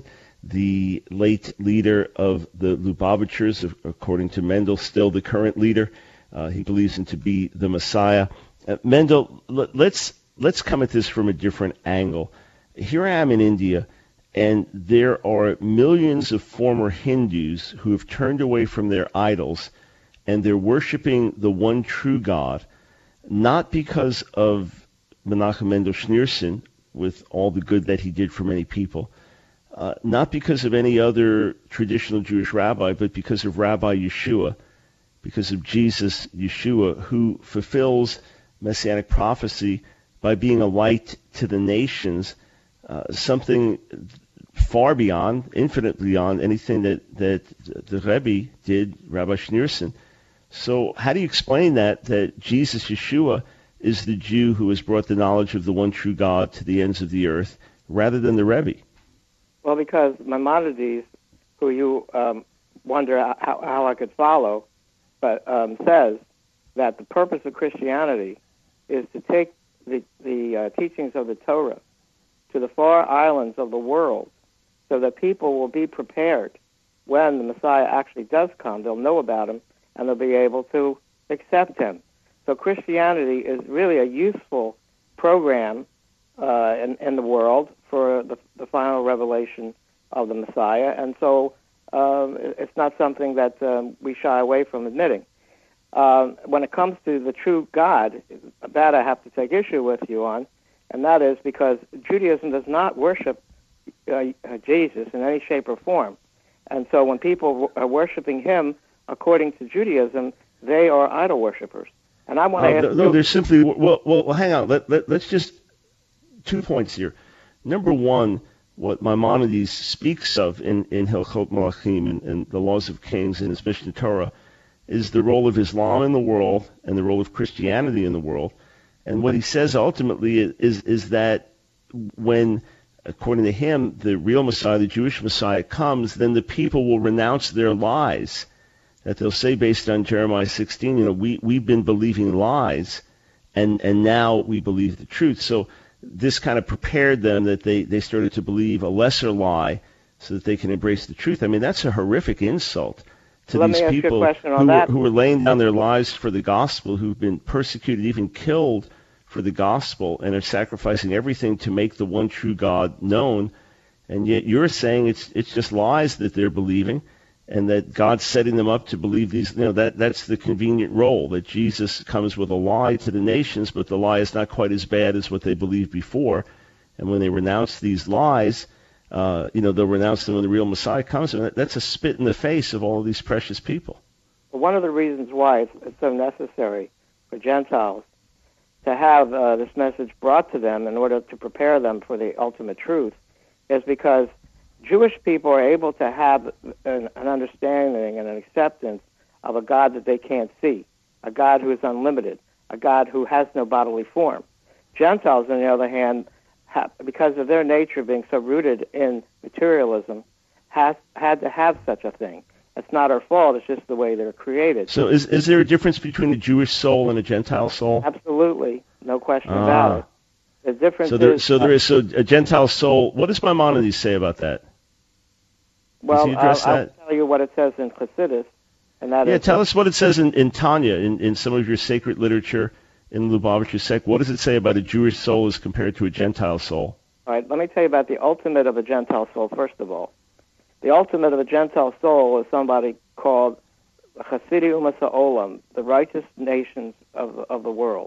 the late leader of the Lubavitchers, according to Mendel, still the current leader, uh, he believes him to be the Messiah. Uh, Mendel, let's... Let's come at this from a different angle. Here I am in India, and there are millions of former Hindus who have turned away from their idols, and they're worshiping the one true God, not because of Menachem Mendel Schneerson, with all the good that he did for many people, uh, not because of any other traditional Jewish rabbi, but because of Rabbi Yeshua, because of Jesus Yeshua, who fulfills messianic prophecy by being a light to the nations, uh, something far beyond, infinitely beyond anything that, that the Rebbe did, Rabbi Schneerson. So how do you explain that, that Jesus Yeshua is the Jew who has brought the knowledge of the one true God to the ends of the earth, rather than the Rebbe? Well, because Maimonides, who you um, wonder how, how I could follow, but um, says that the purpose of Christianity is to take the, the uh, teachings of the Torah to the far islands of the world so that people will be prepared when the Messiah actually does come. They'll know about him, and they'll be able to accept him. So Christianity is really a useful program uh, in, in the world for the, the final revelation of the Messiah, and so um, it's not something that um, we shy away from admitting. Um, when it comes to the true God, that I have to take issue with you on, and that is because Judaism does not worship uh, Jesus in any shape or form. And so when people are worshiping him according to Judaism, they are idol worshippers. And I want to uh, ask no, you... No, there's simply... Well, well, well hang on. Let, let, let's just... Two points here. Number one, what Maimonides speaks of in, in Hilchot Malachim and, and the Laws of Kings in his Mishneh Torah is the role of Islam in the world and the role of Christianity in the world. And what he says ultimately is, is that when, according to him, the real Messiah, the Jewish Messiah, comes, then the people will renounce their lies. That they'll say, based on Jeremiah sixteen, you know, we, we've been believing lies, and, and now we believe the truth. So this kind of prepared them that they, they started to believe a lesser lie so that they can embrace the truth. I mean, that's a horrific insult to Let these me ask people you a question on who, that. who are laying down their lives for the gospel, who've been persecuted, even killed for the gospel, and are sacrificing everything to make the one true God known. And yet you're saying it's it's just lies that they're believing, and that God's setting them up to believe these. You know, that that's the convenient role, that Jesus comes with a lie to the nations, but the lie is not quite as bad as what they believed before. And when they renounce these lies, uh, you know, they'll renounce them when the real Messiah comes. And that's a spit in the face of all of these precious people. Well, one of the reasons why it's, it's so necessary for Gentiles to have uh, this message brought to them in order to prepare them for the ultimate truth is because Jewish people are able to have an, an understanding and an acceptance of a God that they can't see, a God who is unlimited, a God who has no bodily form. Gentiles, on the other hand, have, because of their nature being so rooted in materialism, has had to have such a thing. It's not our fault. It's just the way they're created. So is is there a difference between a Jewish soul and a Gentile soul? Absolutely. No question ah. about it. The difference so there, is... So there is so a Gentile soul. What does Maimonides say about that? Well, Does he address I'll, that? I'll tell you what it says in Chassidus. And that yeah, is, tell us what it says in, in Tanya, in, in some of your sacred literature, in Lubavitcher sect. What does it say about a Jewish soul as compared to a Gentile soul? All right, let me tell you about the ultimate of a Gentile soul, first of all. The ultimate of a Gentile soul is somebody called Chassidi Umas Ha'olam, the righteous nations of, of the world.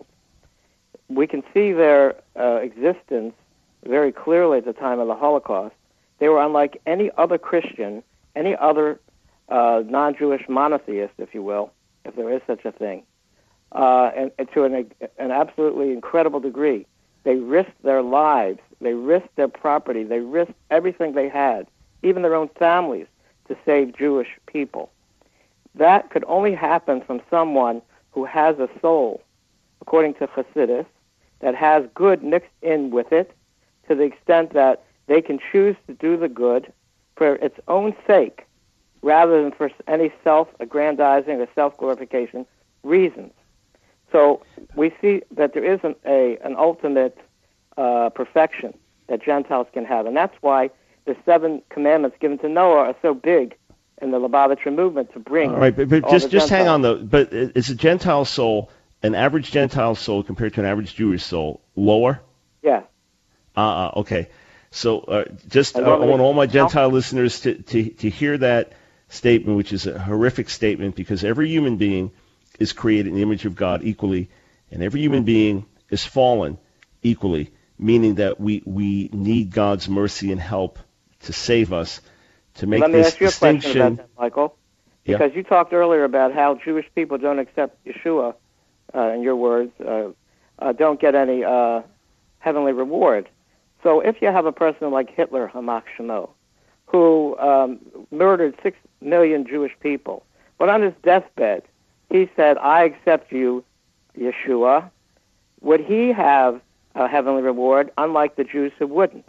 We can see their uh, existence very clearly at the time of the Holocaust. They were unlike any other Christian, any other uh, non-Jewish monotheist, if you will, if there is such a thing, uh, and, and to an, an absolutely incredible degree. They risked their lives, they risked their property, they risked everything they had, even their own families, to save Jewish people. That could only happen from someone who has a soul, according to Chassidus, that has good mixed in with it, to the extent that they can choose to do the good for its own sake, rather than for any self-aggrandizing or self-glorification reasons. So we see that there is an, a, an ultimate uh, perfection that Gentiles can have, and that's why the seven commandments given to Noah are so big in the Lubavitcher movement to bring. All right, but, but all just the just hang Gentiles. on though. But is a Gentile soul, an average Gentile soul compared to an average Jewish soul, lower? Yeah. Uh, uh okay. So uh, just uh, I I want want all my to- Gentile listeners to, to to hear that statement, which is a horrific statement, because every human being is created in the image of God equally, and every human being is fallen equally, meaning that we we need God's mercy and help to save us, to make Let me this ask you a question distinction. about that, Michael. Yeah. Because you talked earlier about how Jewish people don't accept Yeshua, uh, in your words, uh, uh, don't get any uh, heavenly reward. So if you have a person like Hitler, Hamak Shemo, who um, murdered six million Jewish people, but on his deathbed, he said, I accept you, Yeshua, would he have a heavenly reward, unlike the Jews who wouldn't?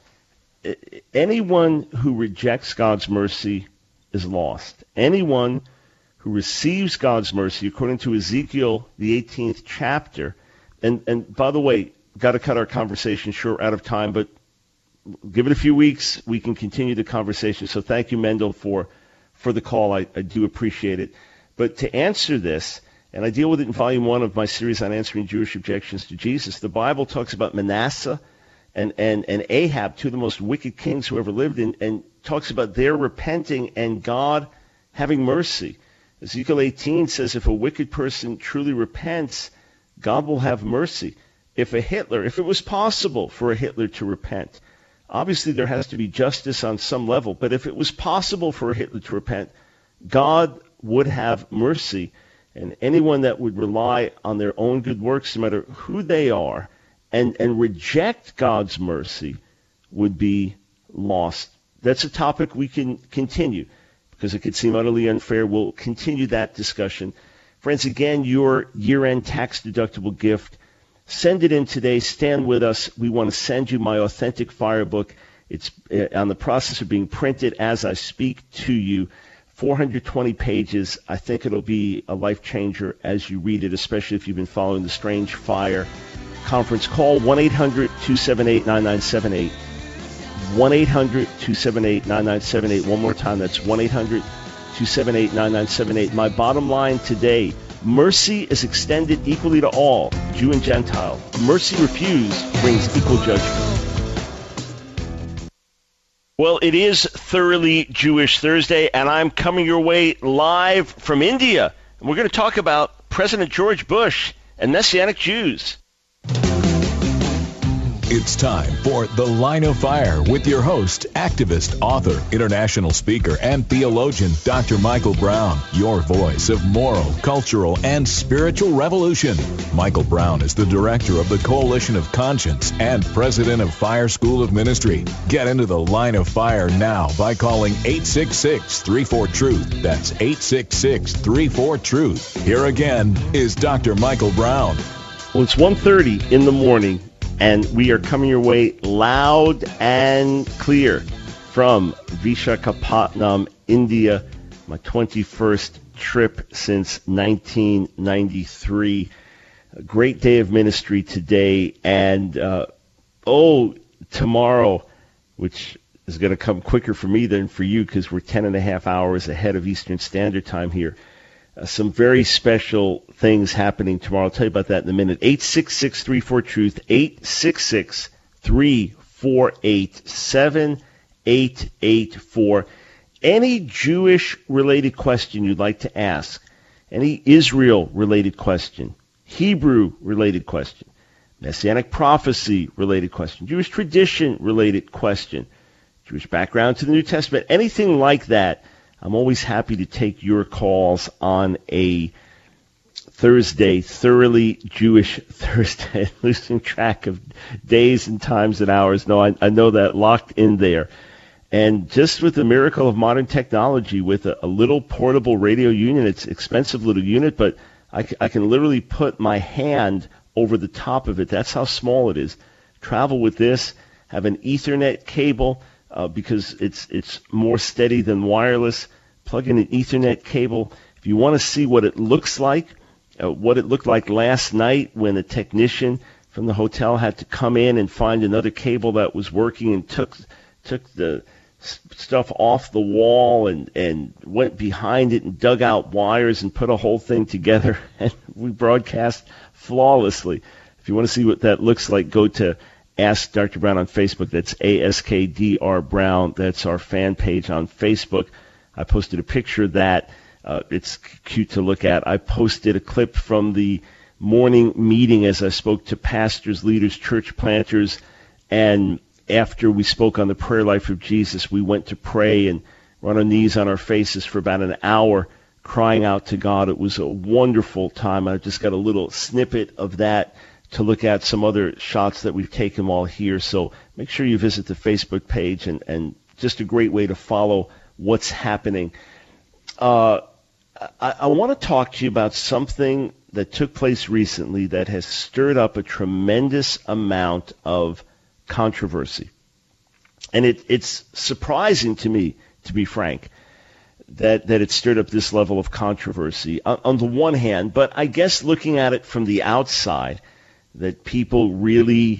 Anyone who rejects God's mercy is lost. Anyone who receives God's mercy, according to Ezekiel, the eighteenth chapter, and, and by the way, got to cut our conversation short, out of time, but give it a few weeks, we can continue the conversation. So thank you, Mendel, for, for the call. I, I do appreciate it. But to answer this, and I deal with it in volume one of my series on answering Jewish objections to Jesus, the Bible talks about Manasseh and, and, and Ahab, two of the most wicked kings who ever lived, and, and talks about their repenting and God having mercy. Ezekiel eighteen says if a wicked person truly repents, God will have mercy. If a Hitler, if it was possible for a Hitler to repent, obviously there has to be justice on some level, but if it was possible for a Hitler to repent, God would have mercy. And anyone that would rely on their own good works, no matter who they are, and, and reject God's mercy would be lost. That's a topic we can continue because it could seem utterly unfair. We'll continue that discussion. Friends, again, your year-end tax-deductible gift, send it in today. Stand with us. We want to send you my Authentic Fire book. It's uh, on the process of being printed as I speak to you. four hundred twenty pages. I think it'll be a life changer as you read it, especially if you've been following the Strange Fire conference. Call one eight hundred two seven eight nine nine seven eight. one eight hundred two seven eight nine nine seven eight. One more time, that's one eight hundred two seven eight nine nine seven eight. My bottom line today, mercy is extended equally to all, Jew and Gentile. Mercy refused brings equal judgment. Well, it is Thoroughly Jewish Thursday, and I'm coming your way live from India. And we're going to talk about President George Bush and Messianic Jews. It's time for The Line of Fire with your host, activist, author, international speaker, and theologian, Doctor Michael Brown, your voice of moral, cultural, and spiritual revolution. Michael Brown is the director of the Coalition of Conscience and president of Fire School of Ministry. Get into The Line of Fire now by calling eight six six, three four, truth. That's eight six six, three four, truth. Here again is Doctor Michael Brown. Well, it's one thirty in the morning, and we are coming your way loud and clear from Vishakhapatnam, India, my twenty-first trip since nineteen ninety-three. A great day of ministry today, and uh, oh, tomorrow, which is going to come quicker for me than for you because we're ten and a half hours ahead of Eastern Standard Time here. Uh, some very special things happening tomorrow. I'll tell you about that in a minute. eight six six, three four, truth, eight six six, three four eight, seven eight eight four. Any Jewish-related question you'd like to ask, any Israel-related question, Hebrew-related question, Messianic prophecy-related question, Jewish tradition-related question, Jewish background to the New Testament, anything like that, I'm always happy to take your calls on a Thursday, thoroughly Jewish Thursday, losing track of days and times and hours. No, I, I know that, locked in there. And just with the miracle of modern technology, with a, a little portable radio unit, it's an expensive little unit, but I, c- I can literally put my hand over the top of it. That's how small it is. Travel with this, have an Ethernet cable, Uh, because it's it's more steady than wireless. Plug in an Ethernet cable. If you want to see what it looks like, uh, what it looked like last night when a technician from the hotel had to come in and find another cable that was working and took took the s- stuff off the wall and, and went behind it and dug out wires and put a whole thing together, and we broadcast flawlessly. If you want to see what that looks like, go to Ask Doctor Brown on Facebook. That's A S K D R Brown. That's our fan page on Facebook. I posted a picture of that. Uh, it's cute to look at. I posted a clip from the morning meeting as I spoke to pastors, leaders, church planters, and after we spoke on the prayer life of Jesus, we went to pray and were on our knees on our faces for about an hour crying out to God. It was a wonderful time. I just got a little snippet of that to look at, some other shots that we've taken while here. So make sure you visit the Facebook page, and, and just a great way to follow what's happening. Uh, I, I want to talk to you about something that took place recently that has stirred up a tremendous amount of controversy. And it, it's surprising to me, to be frank, that, that it stirred up this level of controversy on, on the one hand, but I guess looking at it from the outside, that people really,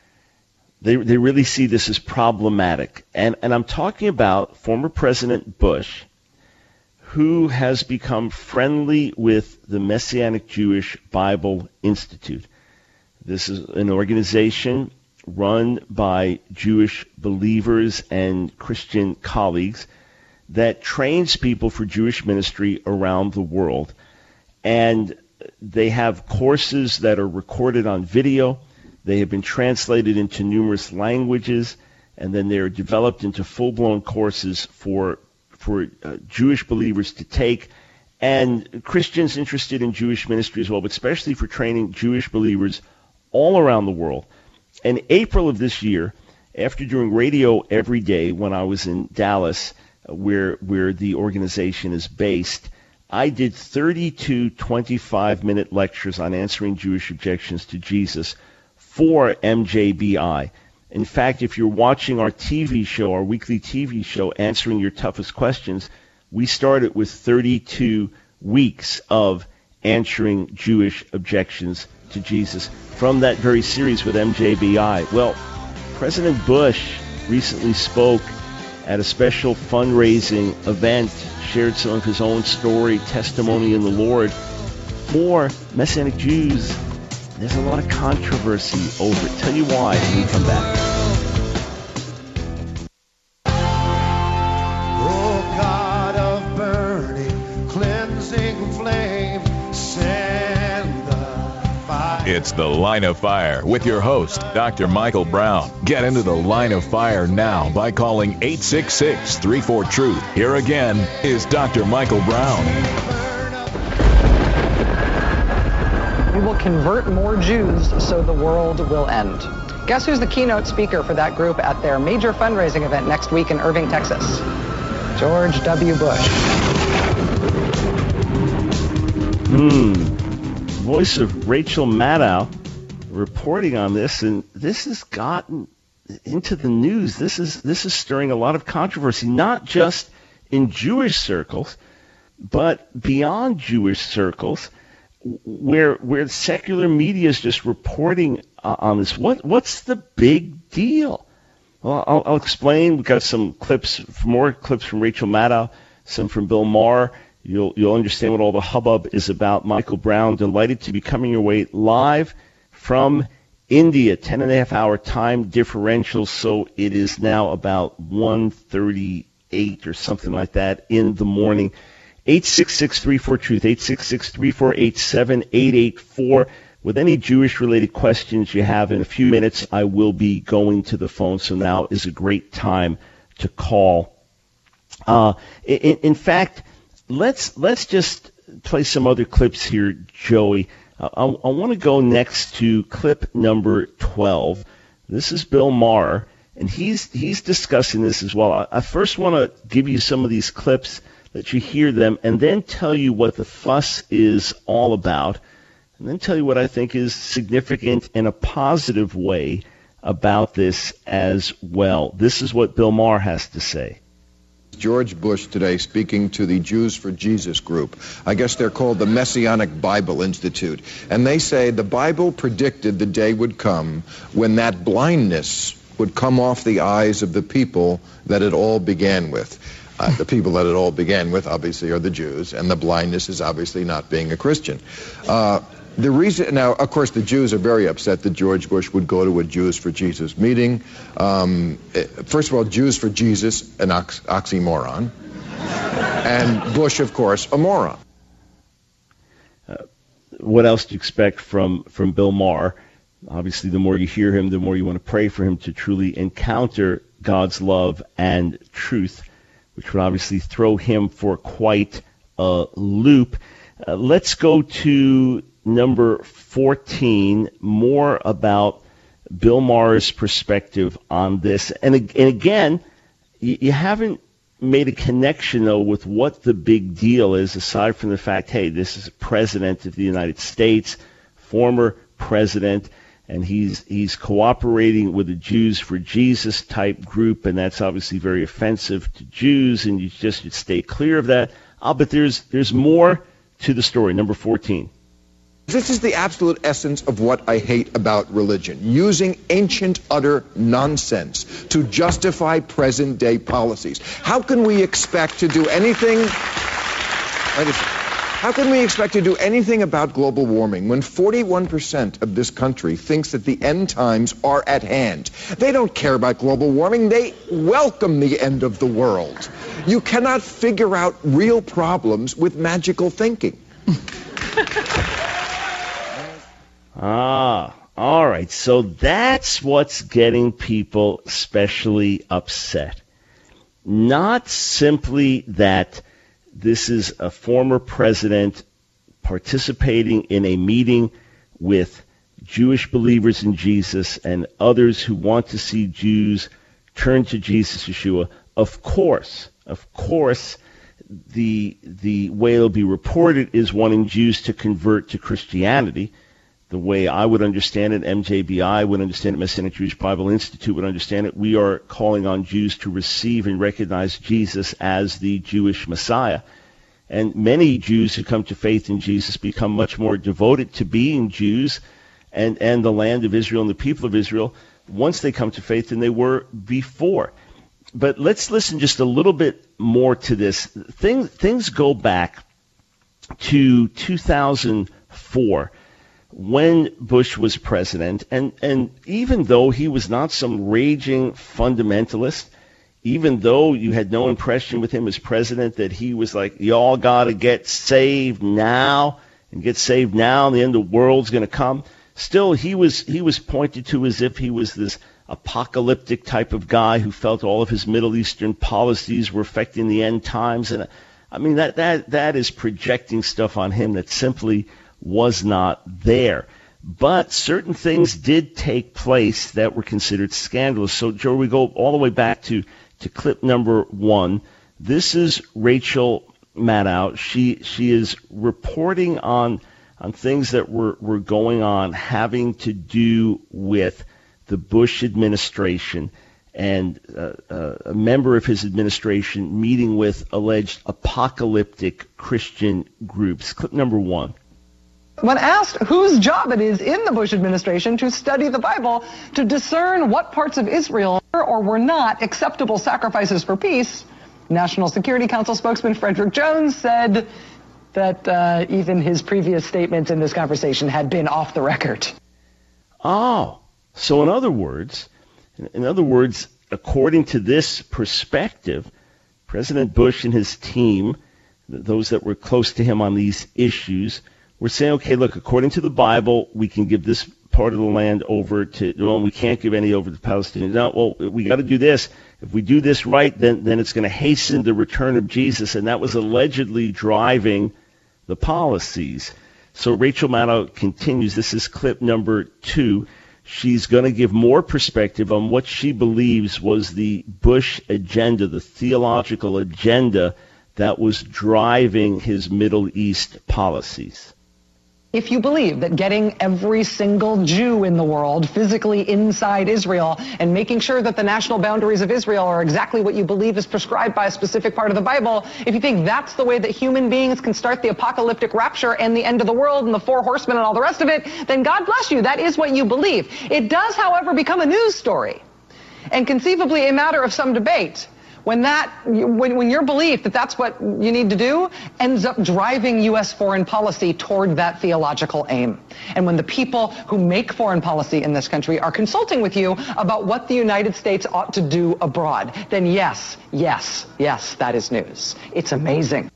they they really see this as problematic. And, and I'm talking about former President Bush, who has become friendly with the Messianic Jewish Bible Institute. This is an organization run by Jewish believers and Christian colleagues that trains people for Jewish ministry around the world. And they have courses that are recorded on video. They have been translated into numerous languages, and then they're developed into full-blown courses for for uh, Jewish believers to take, and Christians interested in Jewish ministry as well, but especially for training Jewish believers all around the world. In April of this year, after doing radio every day when I was in Dallas, uh, where where the organization is based, I did thirty-two twenty-five-minute lectures on answering Jewish objections to Jesus for M J B I. In fact, if you're watching our T V show, our weekly T V show, Answering Your Toughest Questions, we started with thirty-two weeks of answering Jewish objections to Jesus from that very series with M J B I. Well, President Bush recently spoke at a special fundraising event, shared some of his own story, testimony in the Lord for Messianic Jews. There's a lot of controversy over it. Tell you why when we come back. Oh God of burning, cleansing flame, send the fire. It's The Line of Fire with your host, Doctor Michael Brown. Get into the Line of Fire now by calling eight six six, three four, truth. Here again is Doctor Michael Brown. We will convert more Jews so the world will end. Guess who's the keynote speaker for that group at their major fundraising event next week in Irving, Texas? George W. Bush. Hmm. Voice of Rachel Maddow reporting on this, and this has gotten into the news. This is this is stirring a lot of controversy, not just in Jewish circles, but beyond Jewish circles, where where secular media is just reporting uh, on this. What what's the big deal? Well, I'll, I'll explain. We've got some clips, more clips from Rachel Maddow, some from Bill Maher. You'll you'll understand what all the hubbub is about. Michael Brown, delighted to be coming your way live from India, ten and a half hour time differential, so it is now about one thirty-eight or something like that in the morning. eight six six, three four, truth, eight six six, three four eight, seven eight eight four. With any Jewish-related questions you have, in a few minutes I will be going to the phone, so now is a great time to call. Uh, in, in fact, let's let's just play some other clips here, Joey. Uh, I, I want to go next to clip number twelve. This is Bill Maher, and he's he's discussing this as well. I, I first want to give you some of these clips, let you hear them, and then tell you what the fuss is all about, and then tell you what I think is significant in a positive way about this as well. This is what Bill Maher has to say. George Bush today speaking to the Jews for Jesus group. I guess they're called the Messianic Bible Institute. And they say the Bible predicted the day would come when that blindness would come off the eyes of the people that it all began with. Uh, the people that it all began with, obviously, are the Jews, and the blindness is obviously not being a Christian. Uh, The reason now, of course, the Jews are very upset that George Bush would go to a Jews for Jesus meeting. Um, first of all, Jews for Jesus, an ox- oxymoron, and Bush, of course, a moron. Uh, what else do you expect from from Bill Maher? Obviously, the more you hear him, the more you want to pray for him to truly encounter God's love and truth, which would obviously throw him for quite a loop. Uh, let's go to number fourteen, more about Bill Maher's perspective on this. And, and again, you, you haven't made a connection, though, with what the big deal is, aside from the fact, hey, this is a president of the United States, former president, and he's he's cooperating with the Jews for Jesus type group, and that's obviously very offensive to Jews, and you just should stay clear of that. Oh, but there's there's more to the story. Number fourteen. This is the absolute essence of what I hate about religion, using ancient, utter nonsense to justify present-day policies. How can we expect to do anything... How can we expect to do anything about global warming when forty-one percent of this country thinks that the end times are at hand? They don't care about global warming. They welcome the end of the world. You cannot figure out real problems with magical thinking. Ah, all right. So that's what's getting people especially upset. Not simply that this is a former president participating in a meeting with Jewish believers in Jesus and others who want to see Jews turn to Jesus Yeshua. Of course, of course, the the way it'll be reported is wanting Jews to convert to Christianity. The way I would understand it, M J B I would understand it, Messianic Jewish Bible Institute would understand it, we are calling on Jews to receive and recognize Jesus as the Jewish Messiah. And many Jews who come to faith in Jesus become much more devoted to being Jews and, and the land of Israel and the people of Israel once they come to faith than they were before. But let's listen just a little bit more to this. Things, things go back to two thousand four. When Bush was president, and, and even though he was not some raging fundamentalist, even though you had no impression with him as president that he was like, y'all got to get saved now, and get saved now, and the end of the world's going to come, still he was he was pointed to as if he was this apocalyptic type of guy who felt all of his Middle Eastern policies were affecting the end times. And I mean, that that that is projecting stuff on him that simply was not there. But certain things did take place that were considered scandalous. So, Joe, we go all the way back to, to clip number one. This is Rachel Maddow. She she is reporting on on things that were, were going on having to do with the Bush administration and uh, uh, a member of his administration meeting with alleged apocalyptic Christian groups. Clip number one. When asked whose job it is in the Bush administration to study the Bible to discern what parts of Israel were or were not acceptable sacrifices for peace, National Security Council spokesman Frederick Jones said that uh, even his previous statements in this conversation had been off the record. Oh, so in other words, in other words, according to this perspective, President Bush and his team, those that were close to him on these issues, we're saying, okay, look, according to the Bible, we can give this part of the land over to, well, we can't give any over to the Palestinians. No, well, we got to do this. If we do this right, then, then it's going to hasten the return of Jesus. And that was allegedly driving the policies. So Rachel Maddow continues. This is clip number two. She's going to give more perspective on what she believes was the Bush agenda, the theological agenda that was driving his Middle East policies. If you believe that getting every single Jew in the world physically inside Israel and making sure that the national boundaries of Israel are exactly what you believe is prescribed by a specific part of the Bible, if you think that's the way that human beings can start the apocalyptic rapture and the end of the world and the four horsemen and all the rest of it, then God bless you. That is what you believe. It does, however, become a news story and conceivably a matter of some debate when that, when, when your belief that that's what you need to do ends up driving U S foreign policy toward that theological aim. And when the people who make foreign policy in this country are consulting with you about what the United States ought to do abroad, then yes, yes, yes, that is news. It's amazing.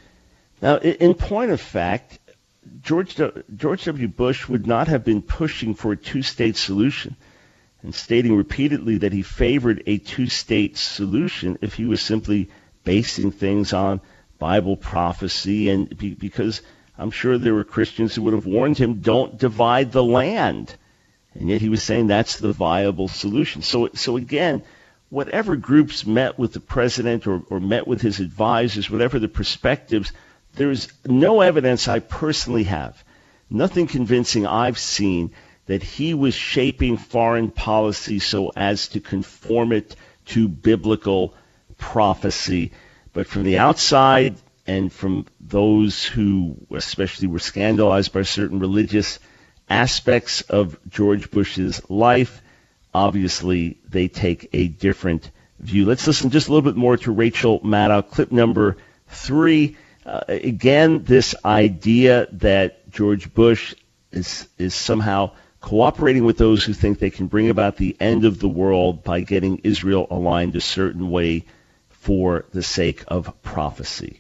Now, in point of fact, George, George W. Bush would not have been pushing for a two-state solution and stating repeatedly that he favored a two-state solution if he was simply basing things on Bible prophecy, and be, because I'm sure there were Christians who would have warned him, don't divide the land. And yet he was saying that's the viable solution. So, so again, whatever groups met with the president or, or met with his advisors, whatever the perspectives, there's no evidence I personally have, nothing convincing I've seen, that he was shaping foreign policy so as to conform it to biblical prophecy. But from the outside and from those who especially were scandalized by certain religious aspects of George Bush's life, obviously they take a different view. Let's listen just a little bit more to Rachel Maddow, clip number three. Uh, again, this idea that George Bush is is somehow cooperating with those who think they can bring about the end of the world by getting Israel aligned a certain way for the sake of prophecy.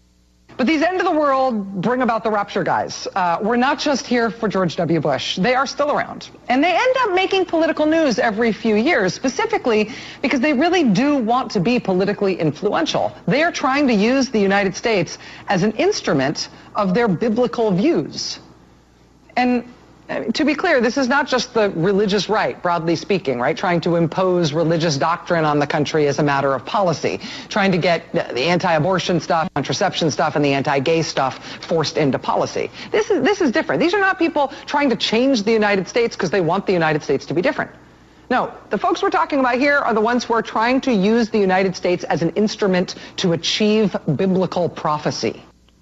But these end of the world, bring about the rapture guys, uh, we're not just here for George W. Bush. They are still around. And they end up making political news every few years, specifically because they really do want to be politically influential. They are trying to use the United States as an instrument of their biblical views. And to be clear, this is not just the religious right, broadly speaking, right? Trying to impose religious doctrine on the country as a matter of policy, trying to get the anti-abortion stuff, contraception stuff, and the anti-gay stuff forced into policy. This is this is different. These are not people trying to change the United States because they want the United States to be different. No, the folks we're talking about here are the ones who are trying to use the United States as an instrument to achieve biblical prophecy.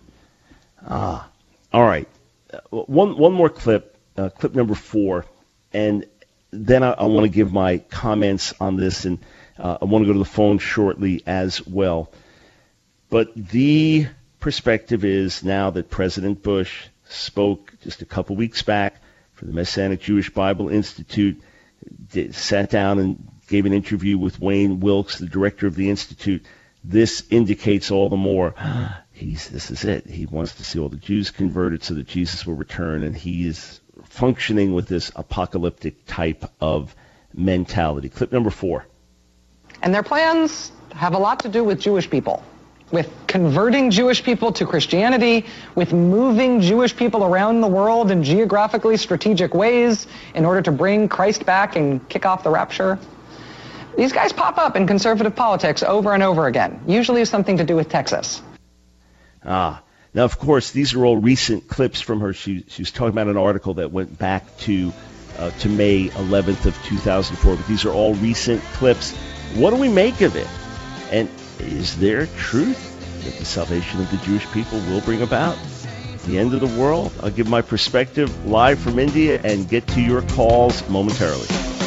Ah, all right. Uh, one one more clip. Uh, clip number four, and then I, I want to give my comments on this, and uh, I want to go to the phone shortly as well. But the perspective is now that President Bush spoke just a couple weeks back for the Messianic Jewish Bible Institute, did, sat down and gave an interview with Wayne Wilkes, the director of the Institute. This indicates all the more, he's this is it. He wants to see all the Jews converted so that Jesus will return, and he is functioning with this apocalyptic type of mentality. Clip number four. And their plans have a lot to do with Jewish people, with converting Jewish people to Christianity, with moving Jewish people around the world in geographically strategic ways in order to bring Christ back and kick off the rapture. These guys pop up in conservative politics over and over again, usually something to do with Texas. Ah, now, of course, these are all recent clips from her. She, she was talking about an article that went back to uh, to May eleventh of two thousand four, but these are all recent clips. What do we make of it? And is there truth that the salvation of the Jewish people will bring about the end of the world? I'll give my perspective live from India and get to your calls momentarily.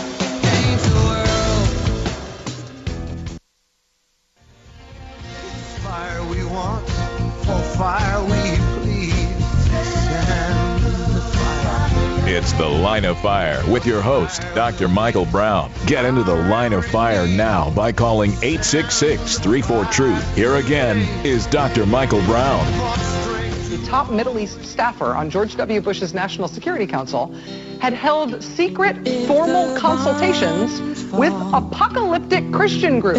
Fire we want, for fire we plead. Send the fire. It's The Line of Fire with your host, Doctor Michael Brown. Get into The Line of Fire now by calling eight six six, three four, truth. Here again is Doctor Michael Brown. The top Middle East staffer on George W. Bush's National Security Council had held secret, formal consultations with apocalyptic Christian groups.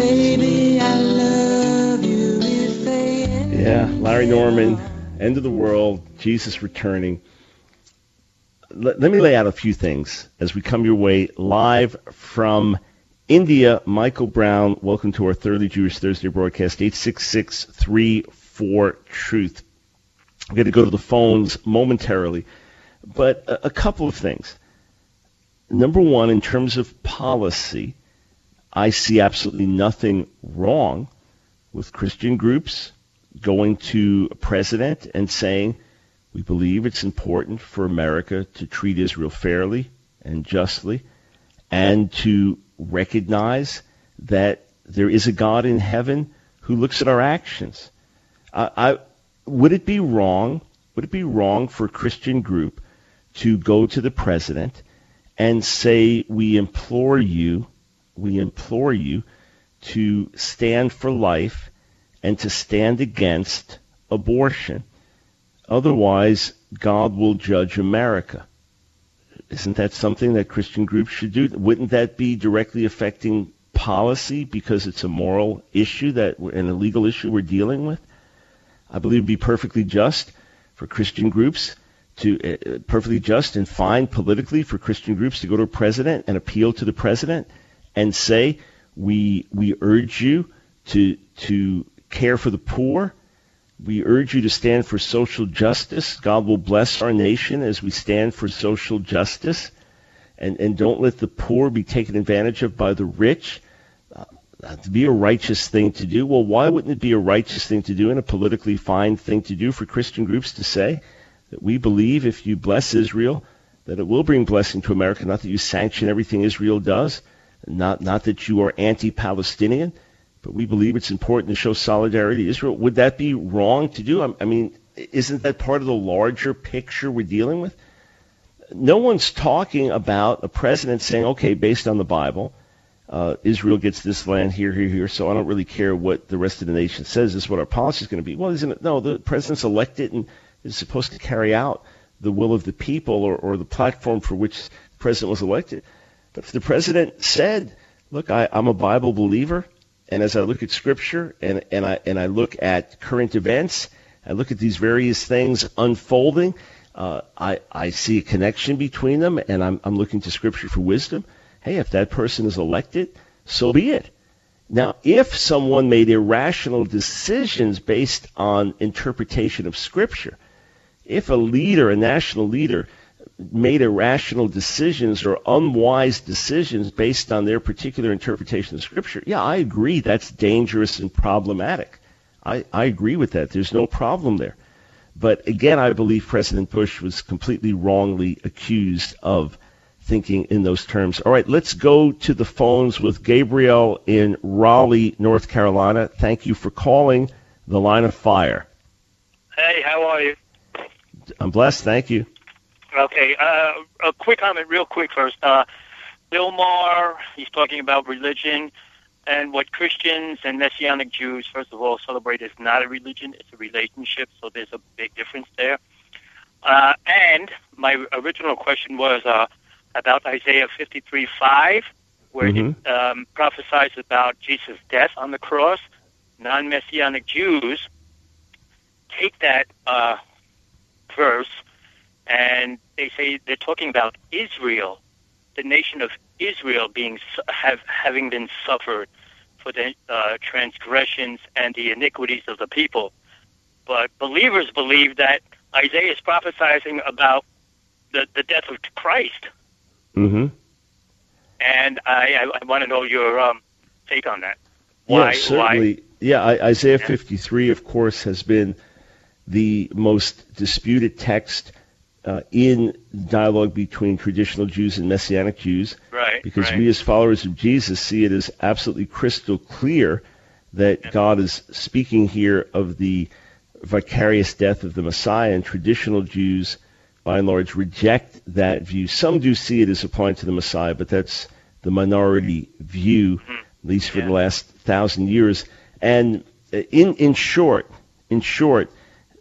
Yeah, Larry Norman, end of the world, Jesus returning. Let, let me lay out a few things as we come your way live from India. Michael Brown, welcome to our Thoroughly Jewish Thursday broadcast, eight six six, three four, truth. I'm going to go to the phones momentarily, but a, a couple of things. Number one, in terms of policy, I see absolutely nothing wrong with Christian groups going to a president and saying, we believe it's important for America to treat Israel fairly and justly and to recognize that there is a God in heaven who looks at our actions. I, I, would it be wrong, would it be wrong for a Christian group to go to the president and say, we implore you, we implore you to stand for life and to stand against abortion? Otherwise, God will judge America. Isn't that something that Christian groups should do? Wouldn't that be directly affecting policy because it's a moral issue that and a legal issue we're dealing with? I believe it would be perfectly just for Christian groups to uh, perfectly just and fine politically for Christian groups to go to a president and appeal to the president and say, we we urge you to to care for the poor. We urge you to stand for social justice. God will bless our nation as we stand for social justice. And, and don't let the poor be taken advantage of by the rich. Uh, to be a righteous thing to do. Well, why wouldn't it be a righteous thing to do and a politically fine thing to do for Christian groups to say that we believe if you bless Israel, that it will bring blessing to America, not that you sanction everything Israel does, not, not that you are anti-Palestinian, but we believe it's important to show solidarity to Israel. Would that be wrong to do? I mean, isn't that part of the larger picture we're dealing with? No one's talking about a president saying, okay, based on the Bible, uh, Israel gets this land here, here, here, so I don't really care what the rest of the nation says. This is what our policy is going to be. Well, isn't it? No, the president's elected and is supposed to carry out the will of the people or, or the platform for which the president was elected. But if the president said, look, I, I'm a Bible believer, and as I look at Scripture and, and I and I look at current events, I look at these various things unfolding, uh, I, I see a connection between them, and I'm, I'm looking to Scripture for wisdom. Hey, if that person is elected, so be it. Now, if someone made irrational decisions based on interpretation of Scripture, if a leader, a national leader, made irrational decisions or unwise decisions based on their particular interpretation of Scripture, yeah, I agree that's dangerous and problematic. I, I agree with that. There's no problem there. But again, I believe President Bush was completely wrongly accused of thinking in those terms. All right, let's go to the phones with Gabriel in Raleigh, North Carolina. Thank you for calling The Line of Fire. Hey, how are you? I'm blessed, thank you. Okay, uh, a quick comment real quick first. Uh, Bill Maher, he's talking about religion, and what Christians and Messianic Jews, first of all, celebrate is not a religion, it's a relationship, so there's a big difference there. Uh, and my original question was uh, about Isaiah fifty-three five, where Mm-hmm. it um, prophesies about Jesus' death on the cross. Non-Messianic Jews take that uh, verse, and they say they're talking about Israel, the nation of Israel being have having been suffered for the uh, transgressions and the iniquities of the people. But believers believe that Isaiah is prophesying about the, the death of Christ. Mm-hmm. And I, I, I want to know your um, take on that. Why? Yeah, certainly. Why? Yeah, I, Isaiah fifty-three, of course, has been the most disputed text uh, in dialogue between traditional Jews and Messianic Jews. Right. Because right. we as followers of Jesus see it as absolutely crystal clear that Yeah. God is speaking here of the vicarious death of the Messiah, and traditional Jews, by and large, reject that view. Some do see it as applying to the Messiah, but that's the minority view, Mm-hmm. at least for Yeah. the last thousand years. And in in short, in short,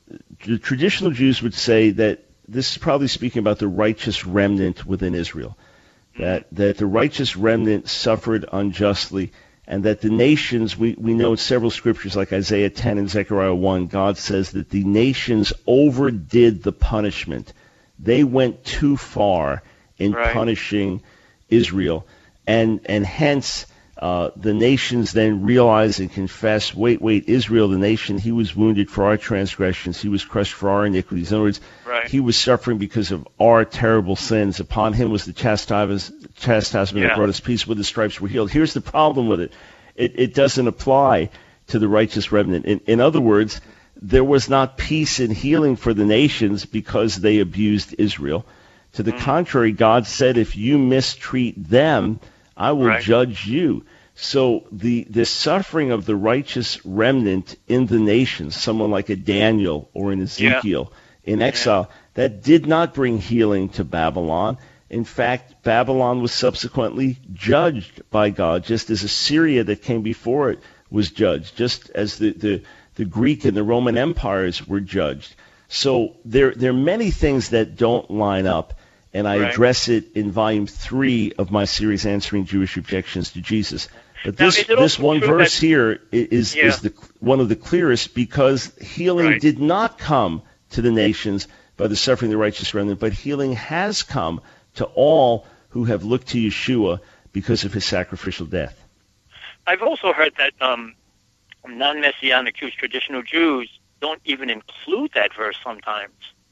the traditional Jews would say that this is probably speaking about the righteous remnant within Israel, that that the righteous remnant suffered unjustly, and that the nations, we, we know in several scriptures like Isaiah ten and Zechariah one, God says that the nations overdid the punishment. They went too far in Right. punishing Israel, and and hence uh, the nations then realize and confess, wait, wait, Israel, the nation, he was wounded for our transgressions, he was crushed for our iniquities. In other words, Right. he was suffering because of our terrible sins. Upon him was the chastisement, chastisement Yeah. that brought us peace. With his stripes we're healed. Here's the problem with it. It, it doesn't apply to the righteous remnant. In, in other words, there was not peace and healing for the nations because they abused Israel. To the Mm. contrary, God said, if you mistreat them, I will Right. judge you. So the, the suffering of the righteous remnant in the nations, someone like a Daniel or an Ezekiel in exile, that did not bring healing to Babylon. In fact, Babylon was subsequently judged by God, just as Assyria that came before it was judged, just as the, the, the Greek and the Roman empires were judged. So there, there are many things that don't line up, and I Right. address it in volume three of my series, Answering Jewish Objections to Jesus. But Now, this, is it this also one true verse that- here i- is, Yeah. is the, one of the clearest, because healing Right. did not come to the nations by the suffering of the righteous remnant, but healing has come to all who have looked to Yeshua because of his sacrificial death. I've also heard that um, non-Messianic Jews, traditional Jews, don't even include that verse sometimes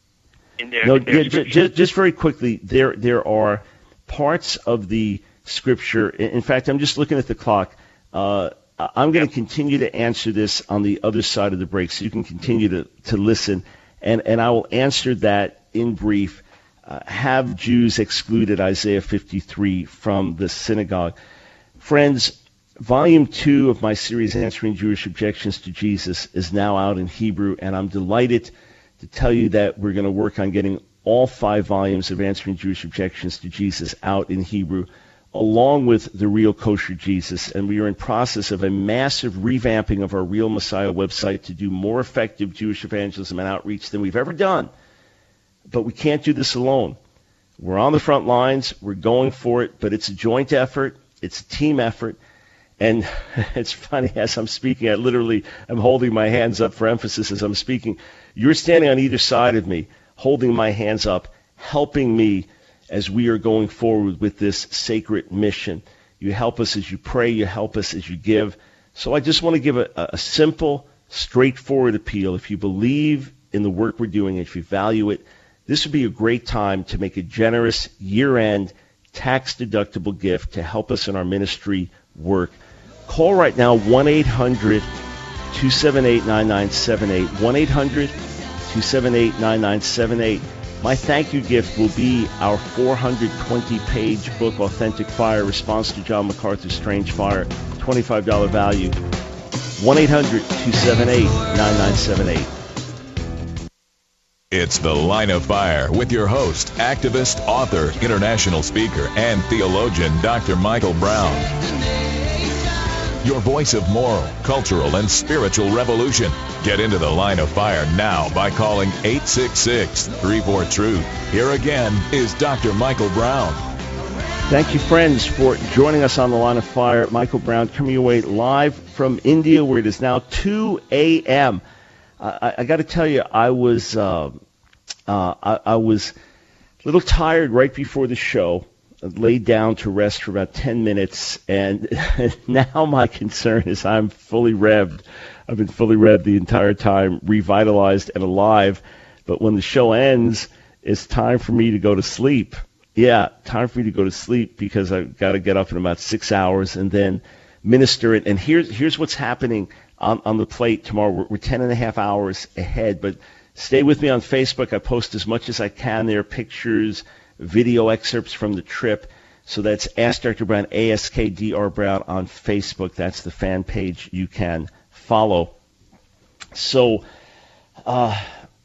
in their, No, in their j- j- scriptures. just very quickly, there there are parts of the scripture. In in fact, I'm just looking at the clock. Uh, I- I'm going to continue to answer this on the other side of the break, so you can continue to, to listen, and, and I will answer that in brief. Uh, have Jews excluded Isaiah fifty-three from the synagogue? Friends, volume two of my series, Answering Jewish Objections to Jesus, is now out in Hebrew, and I'm delighted to tell you that we're going to work on getting all five volumes of Answering Jewish Objections to Jesus out in Hebrew, along with The Real Kosher Jesus. And we are in process of a massive revamping of our Real Messiah website to do more effective Jewish evangelism and outreach than we've ever done. But we can't do this alone. We're on the front lines. We're going for it, but it's a joint effort. It's a team effort. And it's funny, as I'm speaking, I literally am holding my hands up for emphasis as I'm speaking. You're standing on either side of me, holding my hands up, helping me as we are going forward with this sacred mission. You help us as you pray. You help us as you give. So I just want to give a, a simple, straightforward appeal. If you believe in the work we're doing, if you value it, this would be a great time to make a generous year-end tax-deductible gift to help us in our ministry work. Call right now, one eight hundred two seven eight nine nine seven eight, one eight hundred two seven eight nine nine seven eight. My thank you gift will be our four hundred twenty page book, Authentic Fire, Response to John MacArthur's Strange Fire, twenty-five dollars value, one eight hundred two seven eight nine nine seven eight. It's The Line of Fire with your host, activist, author, international speaker, and theologian, Doctor Michael Brown. your voice of moral, cultural, and spiritual revolution. Get into the Line of Fire now by calling eight six six, three four, truth. Here again is Doctor Michael Brown. Thank you, friends, for joining us on the Line of Fire. Michael Brown coming your way live from India, where it is now two a.m. I, I got to tell you, I was uh, uh, I, I was a little tired right before the show. I laid down to rest for about ten minutes, and now my concern is I'm fully revved. I've been fully revved the entire time, revitalized and alive. But when the show ends, it's time for me to go to sleep. Yeah, time for me to go to sleep because I've got to get up in about six hours and then minister it. And here's here's what's happening on, on the plate tomorrow. We're, we're ten and a half hours ahead, but stay with me on Facebook. I post as much as I can there, pictures, video excerpts from the trip. So that's Ask Doctor Brown, A S K D R Brown on Facebook. That's the fan page you can follow. So uh,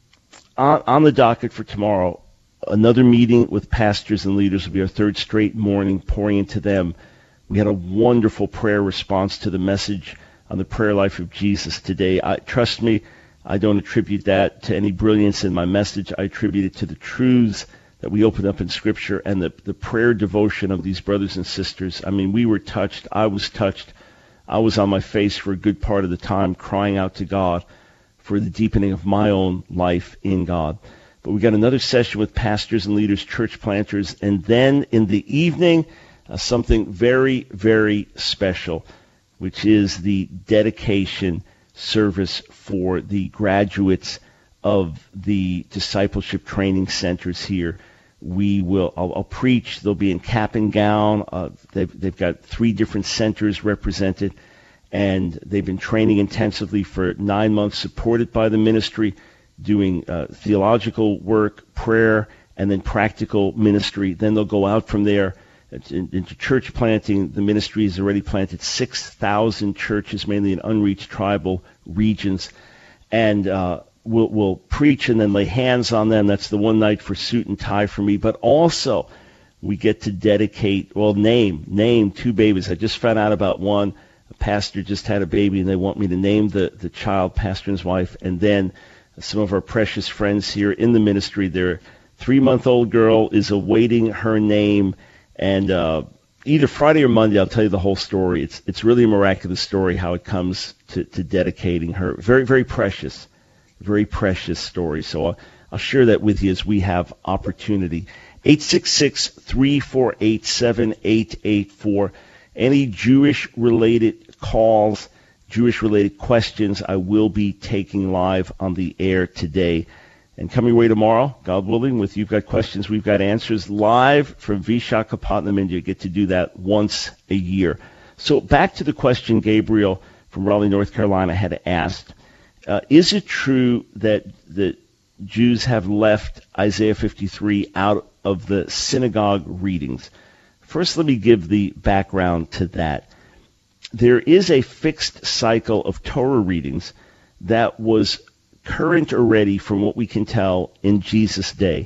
on, on the docket for tomorrow, another meeting with pastors and leaders will be our third straight morning, pouring into them. We had a wonderful prayer response to the message on the prayer life of Jesus today. I, trust me, I don't attribute that to any brilliance in my message. I attribute it to the truths that we open up in Scripture and the, the prayer devotion of these brothers and sisters. I mean, we were touched. I was touched. I was on my face for a good part of the time crying out to God for the deepening of my own life in God. But we got another session with pastors and leaders, church planters, and then in the evening, uh, something very, very special, which is the dedication service for the graduates of the discipleship training centers here. We will, I'll, I'll preach. They'll be in cap and gown. Uh, they've, they've got three different centers represented, and they've been training intensively for nine months, supported by the ministry, doing uh, theological work, prayer, and then practical ministry. Then they'll go out from there into church planting. The ministry has already planted six thousand churches, mainly in unreached tribal regions. And uh, we'll, we'll preach and then lay hands on them. That's the one night for suit and tie for me. But also, we get to dedicate, well, name, name two babies. I just found out about one. A pastor just had a baby, and they want me to name the, the child, pastor and his wife, and then some of our precious friends here in the ministry. Their three-month-old girl is awaiting her name, and uh, either Friday or Monday I'll tell you the whole story. It's it's really a miraculous story how it comes to, to dedicating her. Very, very precious, very precious story. So I'll, I'll share that with you as we have opportunity. eight six six, three four eight, seven eight eight four. Any Jewish-related calls, Jewish-related questions, I will be taking live on the air today. And coming away tomorrow, God willing, with You've Got Questions, We've Got Answers, live from Vishakhapatnam, India. Get to do that once a year. So back to the question Gabriel from Raleigh, North Carolina had asked. Uh, is it true that the Jews have left Isaiah fifty-three out of the synagogue readings? First, let me give the background to that. There is a fixed cycle of Torah readings that was current already, from what we can tell, in Jesus' day.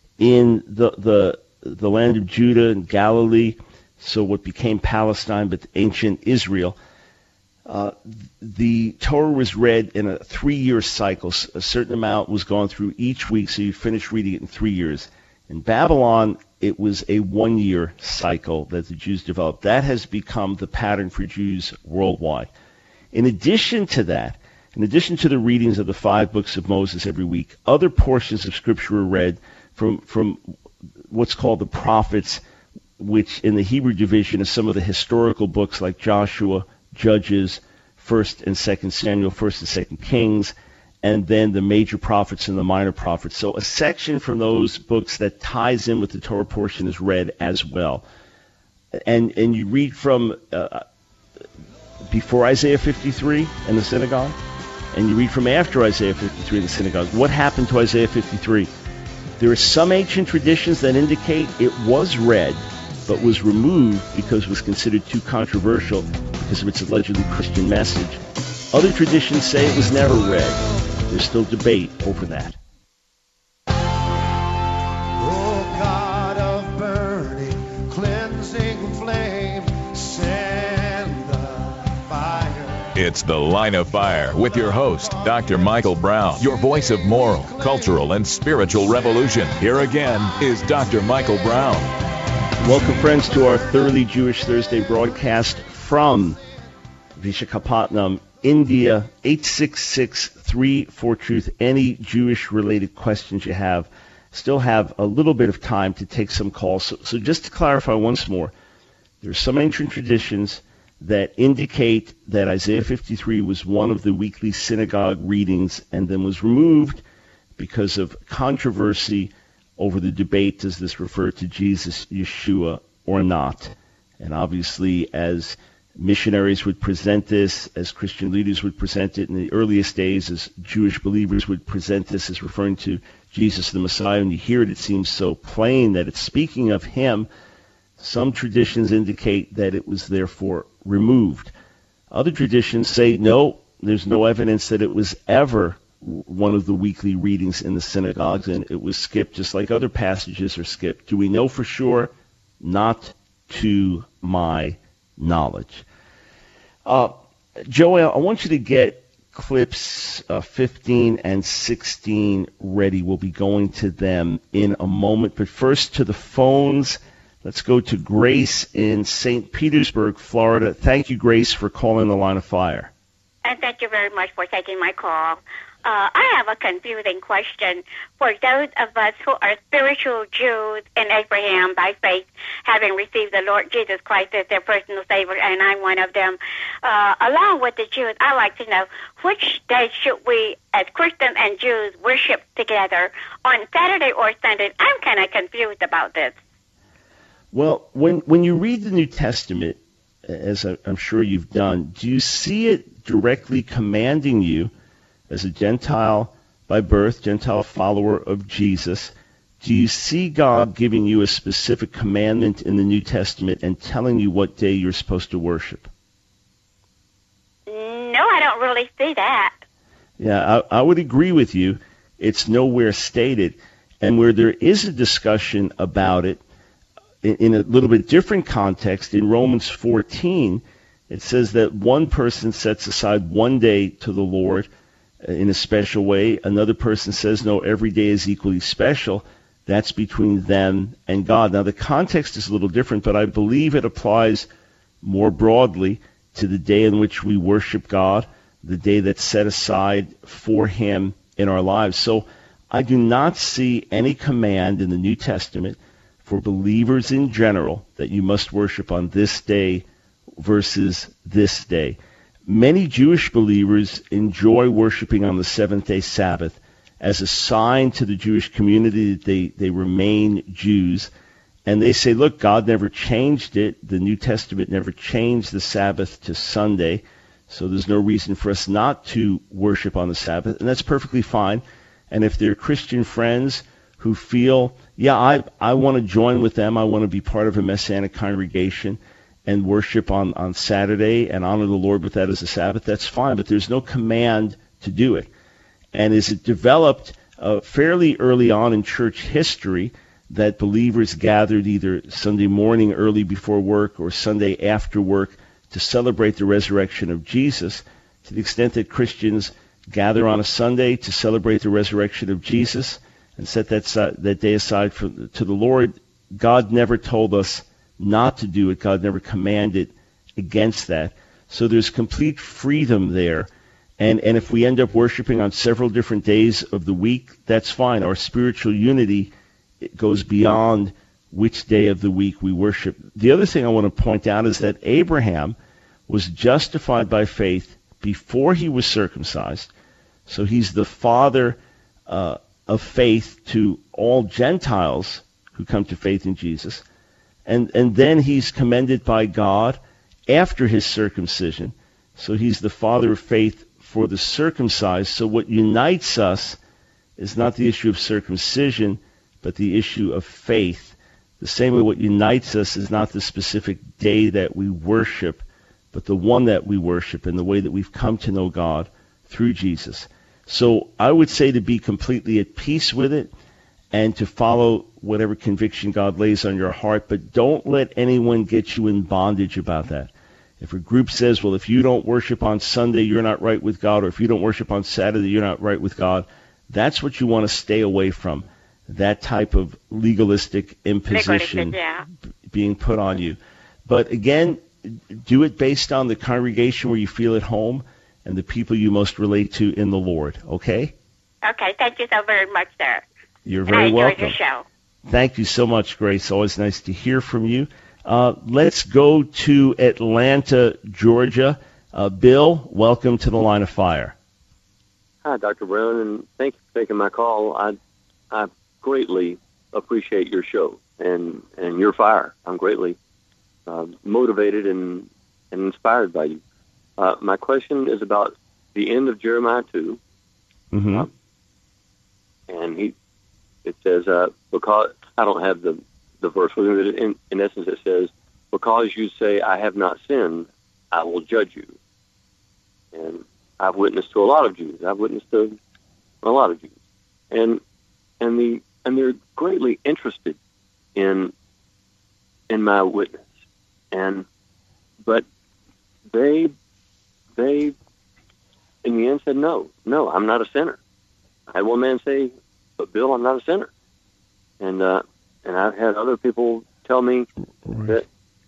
In the the the land of Judah and Galilee, so what became Palestine, but ancient Israel, uh, the Torah was read in a three-year cycle. A certain amount was gone through each week, so you finish reading it in three years. In Babylon, it was a one-year cycle that the Jews developed. That has become the pattern for Jews worldwide. In addition to that, in addition to the readings of the five books of Moses every week, other portions of Scripture are read from, from what's called the prophets, which in the Hebrew division is some of the historical books like Joshua, Judges, First and Second Samuel, First and Second Kings, and then the major prophets and the minor prophets. So a section from those books that ties in with the Torah portion is read as well. And and you read from uh, before Isaiah fifty-three in the synagogue, and you read from after Isaiah fifty-three in the synagogue. What happened to Isaiah fifty-three? There are some ancient traditions that indicate it was read, but was removed because it was considered too controversial because of its allegedly Christian message. Other traditions say it was never read. There's still debate over that. Oh God of burning, cleansing flame, send the fire. It's The Line of Fire with your host, Doctor Michael Brown, your voice of moral, cultural, and spiritual revolution. Here again is Doctor Michael Brown. Welcome, friends, to our Thoroughly Jewish Thursday broadcast from Vishakhapatnam, India. Eight six six, three four, truth. Any Jewish-related questions you have. Still have a little bit of time to take some calls. So, so just to clarify once more, there are some ancient traditions that indicate that Isaiah fifty-three was one of the weekly synagogue readings and then was removed because of controversy over the debate, does this refer to Jesus, Yeshua, or not? And obviously, as missionaries would present this, as Christian leaders would present it in the earliest days, as Jewish believers would present this as referring to Jesus the Messiah, and you hear it, it seems so plain that it's speaking of him. Some traditions indicate that it was therefore removed. Other traditions say, no, there's no evidence that it was ever one of the weekly readings in the synagogues, and it was skipped just like other passages are skipped. Do we know for sure? Not to my knowledge. Uh, Joel, I want you to get clips uh, fifteen and sixteen ready. We'll be going to them in a moment, but first to the phones. Let's go to Grace in Saint Petersburg, Florida. Thank you, Grace, for calling the Line of Fire. And thank you very much for taking my call. Uh, I have a confusing question for those of us who are spiritual Jews in Abraham by faith, having received the Lord Jesus Christ as their personal Savior, and I'm one of them. Uh, along with the Jews, I'd like to know, which day should we, as Christians and Jews, worship together, on Saturday or Sunday? I'm kind of confused about this. Well, when when you read the New Testament, as I'm sure you've done, do you see it directly commanding you, as a Gentile by birth, Gentile follower of Jesus, do you see God giving you a specific commandment in the New Testament and telling you what day you're supposed to worship? No, I don't really see that. Yeah, I, I would agree with you. It's nowhere stated. And where there is a discussion about it, in, in a little bit different context, in Romans fourteen, it says that one person sets aside one day to the Lord in a special way. Another person says, no, every day is equally special. That's between them and God. Now, the context is a little different, but I believe it applies more broadly to the day in which we worship God, the day that's set aside for him in our lives. So I do not see any command in the New Testament for believers in general that you must worship on this day versus this day. Many Jewish believers enjoy worshiping on the seventh-day Sabbath as a sign to the Jewish community that they, they remain Jews. And they say, look, God never changed it. The New Testament never changed the Sabbath to Sunday, so there's no reason for us not to worship on the Sabbath, and that's perfectly fine. And if they're Christian friends who feel, yeah, I, I want to join with them, I want to be part of a Messianic congregation, and worship on, on Saturday and honor the Lord with that as a Sabbath, that's fine, but there's no command to do it. And as it developed uh, fairly early on in church history, that believers gathered either Sunday morning early before work or Sunday after work to celebrate the resurrection of Jesus, to the extent that Christians gather on a Sunday to celebrate the resurrection of Jesus and set that, that day aside for, to the Lord, God never told us not to do it. God never commanded against that. So there's complete freedom there. And and if we end up worshiping on several different days of the week, that's fine. Our spiritual unity it goes beyond which day of the week we worship. The other thing I want to point out is that Abraham was justified by faith before he was circumcised. So he's the father uh, of faith to all Gentiles who come to faith in Jesus. And and then he's commended by God after his circumcision. So he's the father of faith for the circumcised. So what unites us is not the issue of circumcision, but the issue of faith. The same way what unites us is not the specific day that we worship, but the one that we worship and the way that we've come to know God through Jesus. So I would say to be completely at peace with it and to follow whatever conviction God lays on your heart, but don't let anyone get you in bondage about that. If a group says, well, if you don't worship on Sunday, you're not right with God, or if you don't worship on Saturday, you're not right with God, that's what you want to stay away from, that type of legalistic imposition yeah. being put on you. But again, do it based on the congregation where you feel at home and the people you most relate to in the Lord, okay? Okay, thank you so very much, sir. You're and very I enjoyed welcome. your show. Thank you so much, Grace. Always nice to hear from you. Uh, let's go to Atlanta, Georgia. Uh, Bill, welcome to the Line of Fire. Hi, Doctor Brown, and thank you for taking my call. I I greatly appreciate your show and, and your fire. I'm greatly uh, motivated and, and inspired by you. Uh, my question is about the end of Jeremiah two. Mm-hmm. Uh, and he it says, uh, because I don't have the the verse with me, but in, in essence it says, because you say, I have not sinned, I will judge you. And I've witnessed to a lot of Jews. I've witnessed to a lot of Jews. And and the and they're greatly interested in in my witness. And but they they in the end said, No, no, I'm not a sinner. I had one man say, but Bill, I'm not a sinner. And uh And I've had other people tell me right. that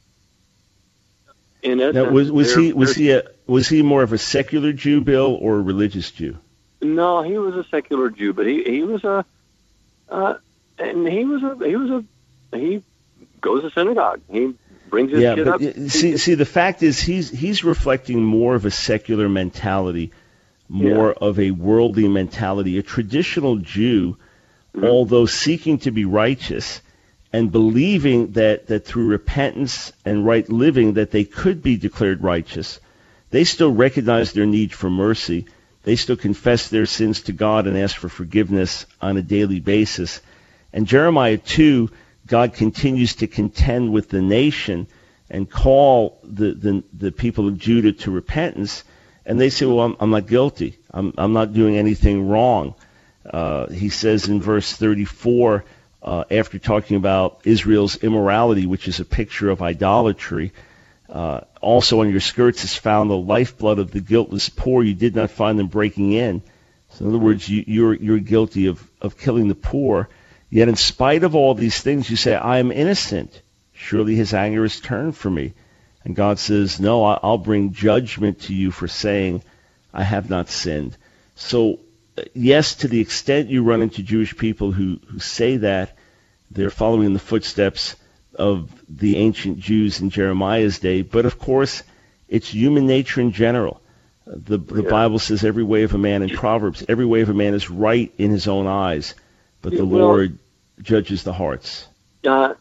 in essence, now, was, was he was he a, was he more of a secular Jew, Bill, or a religious Jew? No, he was a secular Jew, but he he was a uh, and he was a he was a he goes to synagogue. He brings his yeah, kid but up. See, see, the fact is, he's he's reflecting more of a secular mentality, more yeah. of a worldly mentality. A traditional Jew, mm-hmm. although seeking to be righteous and believing that, that through repentance and right living that they could be declared righteous, they still recognize their need for mercy. They still confess their sins to God and ask for forgiveness on a daily basis. And Jeremiah two, God continues to contend with the nation and call the, the, the people of Judah to repentance. And they say, well, I'm, I'm not guilty. I'm, I'm not doing anything wrong. Uh, he says in verse thirty-four, uh, after talking about Israel's immorality, which is a picture of idolatry, uh, also on your skirts is found the lifeblood of the guiltless poor. You did not find them breaking in. So in other words, you, you're, you're guilty of, of killing the poor. Yet in spite of all these things, you say, I am innocent. Surely his anger is turned from me. And God says, no, I'll bring judgment to you for saying, I have not sinned. So, yes, to the extent you run into Jewish people who, who say that, they're following in the footsteps of the ancient Jews in Jeremiah's day. But, of course, it's human nature in general. The, the yeah. Bible says every way of a man in Proverbs, every way of a man is right in his own eyes, but the well, Lord judges the hearts. Uh,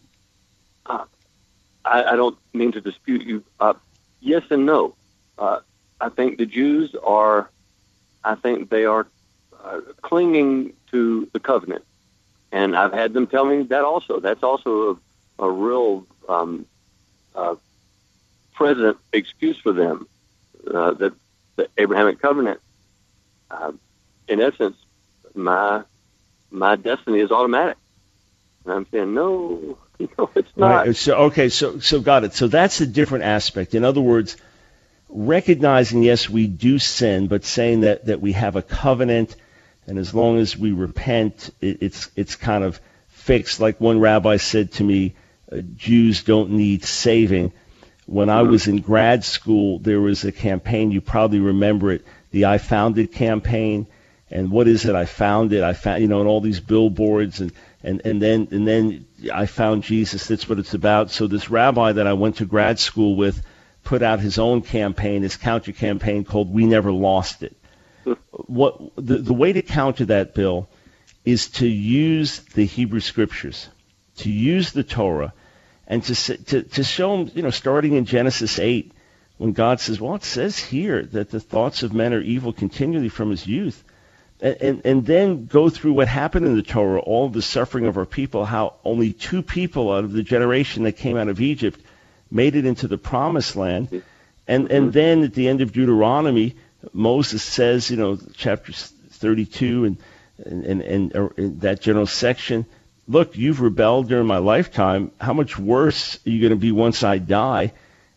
uh, I, I don't mean to dispute you. Uh, yes and no. Uh, I think the Jews are, I think they are uh, clinging to the covenant. And I've had them tell me that also. That's also a, a real um, uh, present excuse for them, uh, that the Abrahamic covenant, uh, in essence, my my destiny is automatic. And I'm saying, no, no, it's not. Right. So, okay, so so got it. So that's a different aspect. In other words, recognizing, yes, we do sin, but saying that, that we have a covenant, and as long as we repent, it, it's it's kind of fixed. Like one rabbi said to me, uh, Jews don't need saving. When I was in grad school, there was a campaign, you probably remember it, the I Found It campaign. And what is it? I found it. I found, you know, and all these billboards, and, and, and then and then I found Jesus. That's what it's about. So this rabbi that I went to grad school with put out his own campaign, his counter campaign called "We Never Lost It." What the the way to counter that, Bill, is to use the Hebrew Scriptures, to use the Torah, and to to to show them, you know, starting in Genesis eight, when God says, well, it says here that the thoughts of men are evil continually from his youth. And, and and then go through what happened in the Torah, all of the suffering of our people, how only two people out of the generation that came out of Egypt made it into the promised land. And and then at the end of Deuteronomy, Moses says, you know, chapter thirty-two and and, and, and in that general section, look, you've rebelled during my lifetime. How much worse are you going to be once I die?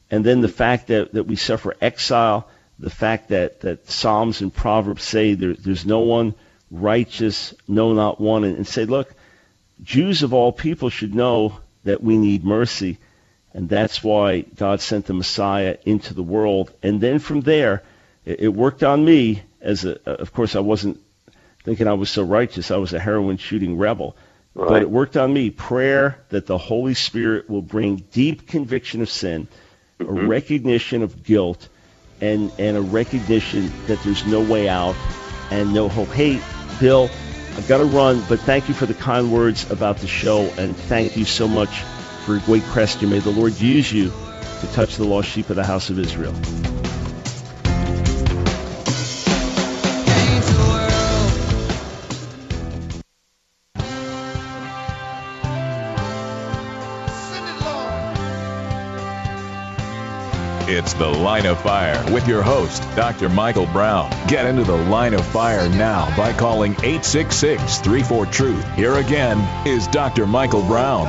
And then the fact that, that we suffer exile, the fact that, that Psalms and Proverbs say there, there's no one righteous, no, not one, and, and say, look, Jews of all people should know that we need mercy, and that's why God sent the Messiah into the world. And then from there, it, it worked on me as a, of course, I wasn't thinking I was so righteous. I was a heroin-shooting rebel. Right. But it worked on me. Prayer that the Holy Spirit will bring deep conviction of sin, mm-hmm. a recognition of guilt, and, and a recognition that there's no way out and no hope. Hey, Bill, I've got to run, but thank you for the kind words about the show, and thank you so much for a great question. May the Lord use you to touch the lost sheep of the house of Israel. It's The Line of Fire with your host, Doctor Michael Brown. Get into The Line of Fire now by calling eight six six, three four, truth. Here again is Doctor Michael Brown.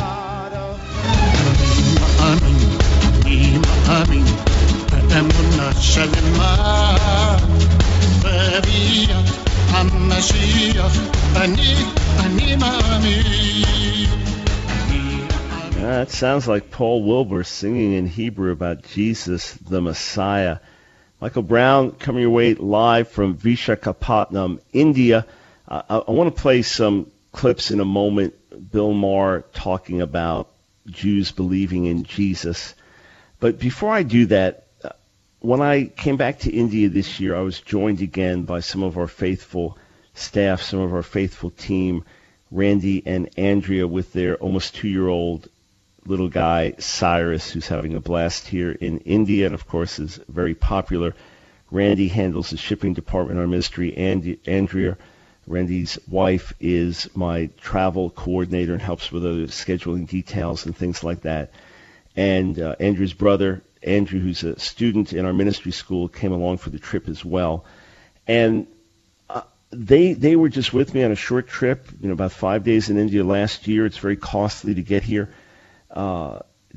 That sounds like Paul Wilbur singing in Hebrew about Jesus, the Messiah. Michael Brown coming your way live from Visakhapatnam, India. Uh, I, I want to play some clips in a moment. Bill Maher talking about Jews believing in Jesus. But before I do that, uh, when I came back to India this year, I was joined again by some of our faithful staff, some of our faithful team, Randy and Andrea with their almost two-year-old little guy, Cyrus, who's having a blast here in India and, of course, is very popular. Randy handles the shipping department in our ministry. Andy, Andrea, Randy's wife, is my travel coordinator and helps with other scheduling details and things like that. And uh, Andrew's brother, Andrew, who's a student in our ministry school, came along for the trip as well. And uh, they they were just with me on a short trip, you know, about five days in India last year. It's very costly to get here. Uh,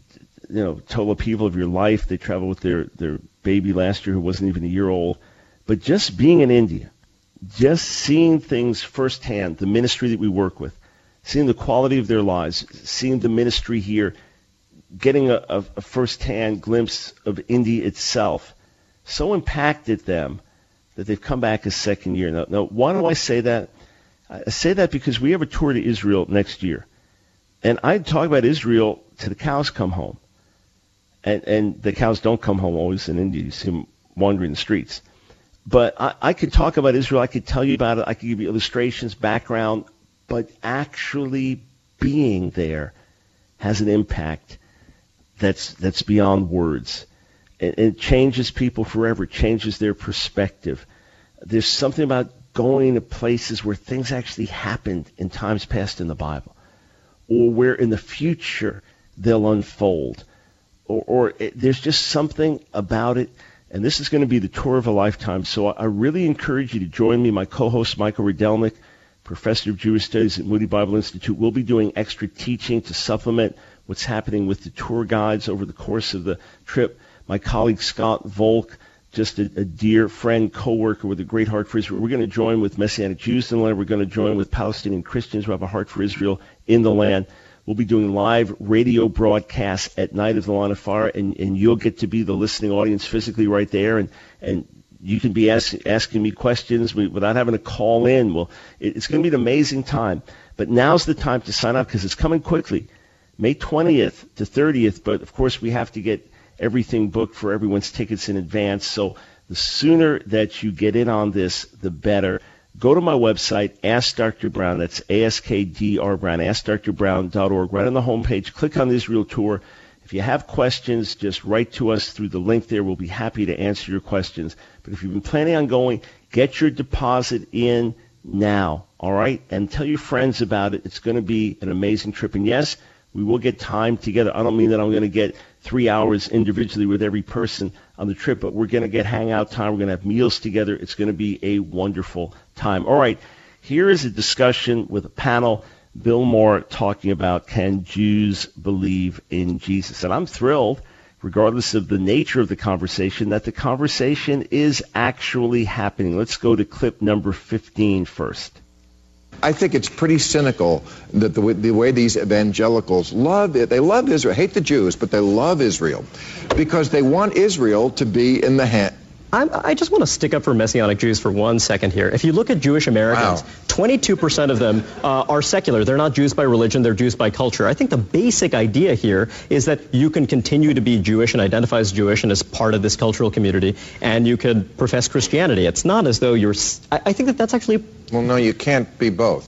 you know, total upheaval of your life. They traveled with their, their baby last year who wasn't even a year old. But just being in India, just seeing things firsthand, the ministry that we work with, seeing the quality of their lives, seeing the ministry here, getting a, a, a firsthand glimpse of India itself, so impacted them that they've come back a second year. Now, now, why do I say that? I say that because we have a tour to Israel next year. And I talk about Israel till the cows come home. And, and the cows don't come home always in India. You see them wandering the streets. But I, I could talk about Israel. I could tell you about it. I could give you illustrations, background. But actually being there has an impact that's that's beyond words. It, it changes people forever. It changes their perspective. There's something about going to places where things actually happened in times past in the Bible, or where in the future they'll unfold, or, or it, there's just something about it, and this is going to be the tour of a lifetime. So I, I really encourage you to join me. My co-host, Michael Rydelnik, professor of Jewish Studies at Moody Bible Institute, will be doing extra teaching to supplement what's happening with the tour guides over the course of the trip. My colleague, Scott Volk, just a, a dear friend, co-worker with a great heart for Israel. We're going to join with Messianic Jews in the land. We're going to join with Palestinian Christians who have a heart for Israel in the land. We'll be doing live radio broadcasts at night of the Line of Fire, and, and you'll get to be the listening audience physically right there, and, and you can be ask, asking me questions without having to call in. Well, it, it's going to be an amazing time. But now's the time to sign up because it's coming quickly, May twentieth to thirtieth, but of course we have to get everything booked for everyone's tickets in advance. So the sooner that you get in on this, the better. Go to my website, Ask Doctor Brown. That's A S K D R Brown, ask dr brown dot org. Right on the homepage, click on the Israel Tour. If you have questions, just write to us through the link there. We'll be happy to answer your questions. But if you've been planning on going, get your deposit in now, all right? And tell your friends about it. It's going to be an amazing trip. And yes, we will get time together. I don't mean that I'm going to get three hours individually with every person on the trip, but we're going to get hangout time. We're going to have meals together. It's going to be a wonderful time. All right, here is a discussion with a panel. Bill Maher talking about, can Jews believe in Jesus? And I'm thrilled. regardless of the nature of the conversation, that the conversation is actually happening. Let's go to clip number fifteen first. I think it's pretty cynical that the, way- the way these evangelicals love it, they love Israel, hate the Jews, but they love Israel because they want Israel to be in the hand. I'm, I just want to stick up for Messianic Jews for one second here. If you look at Jewish Americans, Wow. twenty-two percent of them uh, are secular. They're not Jews by religion, they're Jews by culture. I think the basic idea here is that you can continue to be Jewish and identify as Jewish and as part of this cultural community, and you could profess Christianity. It's not as though you're... s- I, I think that that's actually... Well, no, you can't be both.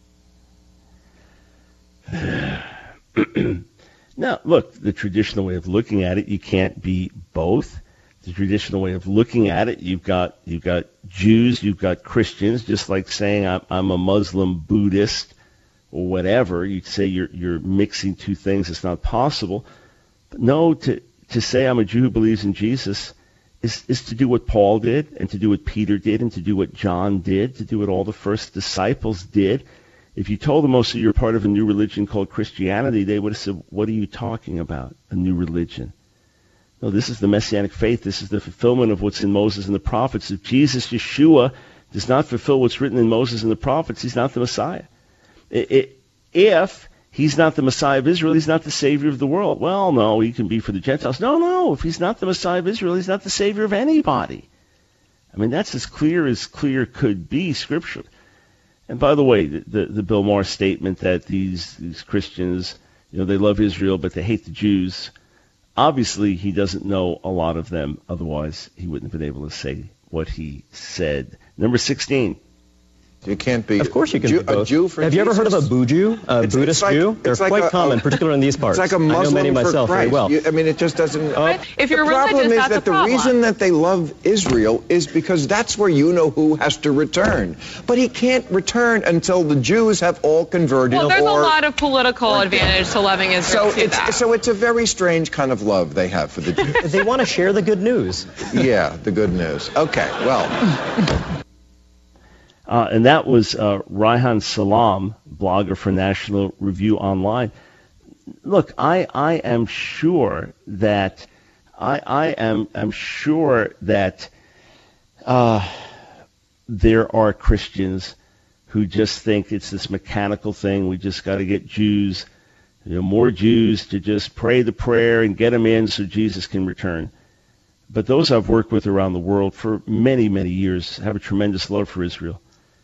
Now, look, the traditional way of looking at it, you can't be both. The traditional way of looking at it, you've got you've got Jews, you've got Christians, just like saying I'm, I'm a Muslim Buddhist or whatever. You'd say you're you're mixing two things. It's not possible. But no, to to say I'm a Jew who believes in Jesus is is to do what Paul did, and to do what Peter did, and to do what John did, to do what all the first disciples did. If you told them also you're part of a new religion called Christianity, they would have said, what are you talking about, a new religion? No, this is the Messianic faith. This is the fulfillment of what's in Moses and the prophets. If Jesus, Yeshua, does not fulfill what's written in Moses and the prophets, he's not the Messiah. It, it, if he's not the Messiah of Israel, he's not the Savior of the world. Well, no, he can be for the Gentiles. No, no, if he's not the Messiah of Israel, he's not the Savior of anybody. I mean, that's as clear as clear could be scripturally. And by the way, the, the, the Bill Maher statement that these, these Christians, you know, they love Israel, but they hate the Jews, obviously he doesn't know a lot of them. Otherwise, he wouldn't have been able to say what he said. Number sixteen. You can't be. Of course you can Jew, be both. a Jew for Have you ever heard of a Jesus? Buju, a It's- Buddhist it's like- Jew? They're it's like quite a- common, a- particularly in these parts. It's like a I know Muslim many for myself Christ. very well. You- I mean, it just doesn't. Uh, If you're the problem religious, is that's that a the problem. reason that they love Israel is because that's where you know who has to return. But he can't return until the Jews have all converted. Well, there's or, a lot of political advantage to loving Israel. So to it's that. so it's a very strange kind of love they have for the Jews. They want to share the good news. Yeah, the good news. Okay, well. Uh, and that was uh, Raihan Salam, blogger for National Review Online. Look, I, I am sure that I, I am am sure that uh, there are Christians who just think it's this mechanical thing. We just got to get Jews, you know, more Jews to just pray the prayer and get them in so Jesus can return. But those I've worked with around the world for many, many years have a tremendous love for Israel.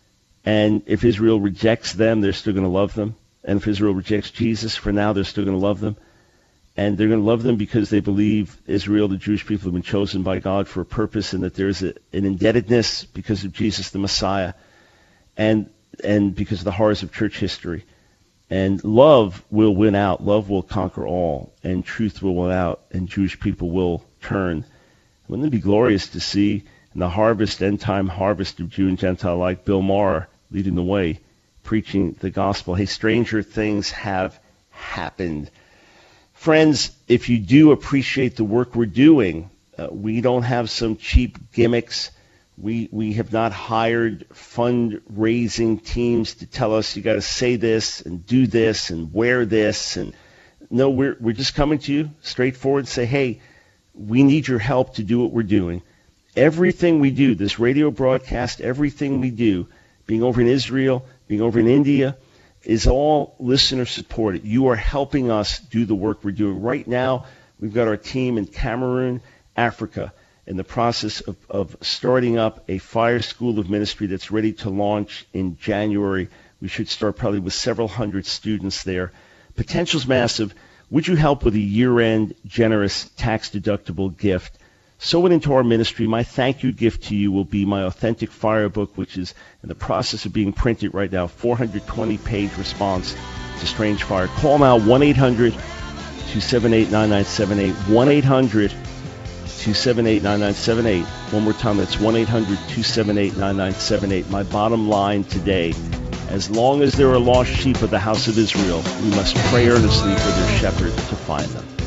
And if Israel rejects them, they're still going to love them. And if Israel rejects Jesus, for now, they're still going to love them. And they're going to love them because they believe Israel, the Jewish people, have been chosen by God for a purpose, and that there's a, an indebtedness because of Jesus the Messiah, and and because of the horrors of church history. And love will win out. Love will conquer all. And truth will win out. And Jewish people will turn. Wouldn't it be glorious to see in the harvest, end-time harvest of Jew and Gentile like Bill Maher leading the way, preaching the gospel? Hey, stranger things have happened. Friends, if you do appreciate the work we're doing, uh, we don't have some cheap gimmicks. We we have not hired fundraising teams to tell us you got to say this and do this and wear this. And no, we're we're just coming to you straightforward and say, hey, we need your help to do what we're doing. Everything we do, this radio broadcast, everything we do, being over in Israel, being over in India, is all listener supported. You are helping us do the work we're doing. Right now, we've got our team in Cameroon, Africa, in the process of, of starting up a fire school of ministry that's ready to launch in January. We should start probably with several hundred students there. Potential's massive. Would you help with a year-end, generous, tax-deductible gift? Sow it into our ministry. My thank you gift to you will be my Authentic Fire book, which is in the process of being printed right now, four hundred twenty page response to Strange Fire. Call now, one eight hundred two seven eight nine nine seven eight, one eight hundred two seven eight nine nine seven eight. One more time, that's one eight hundred two seven eight nine nine seven eight. My bottom line today, as long as there are lost sheep of the house of Israel, we must pray earnestly for their shepherd to find them.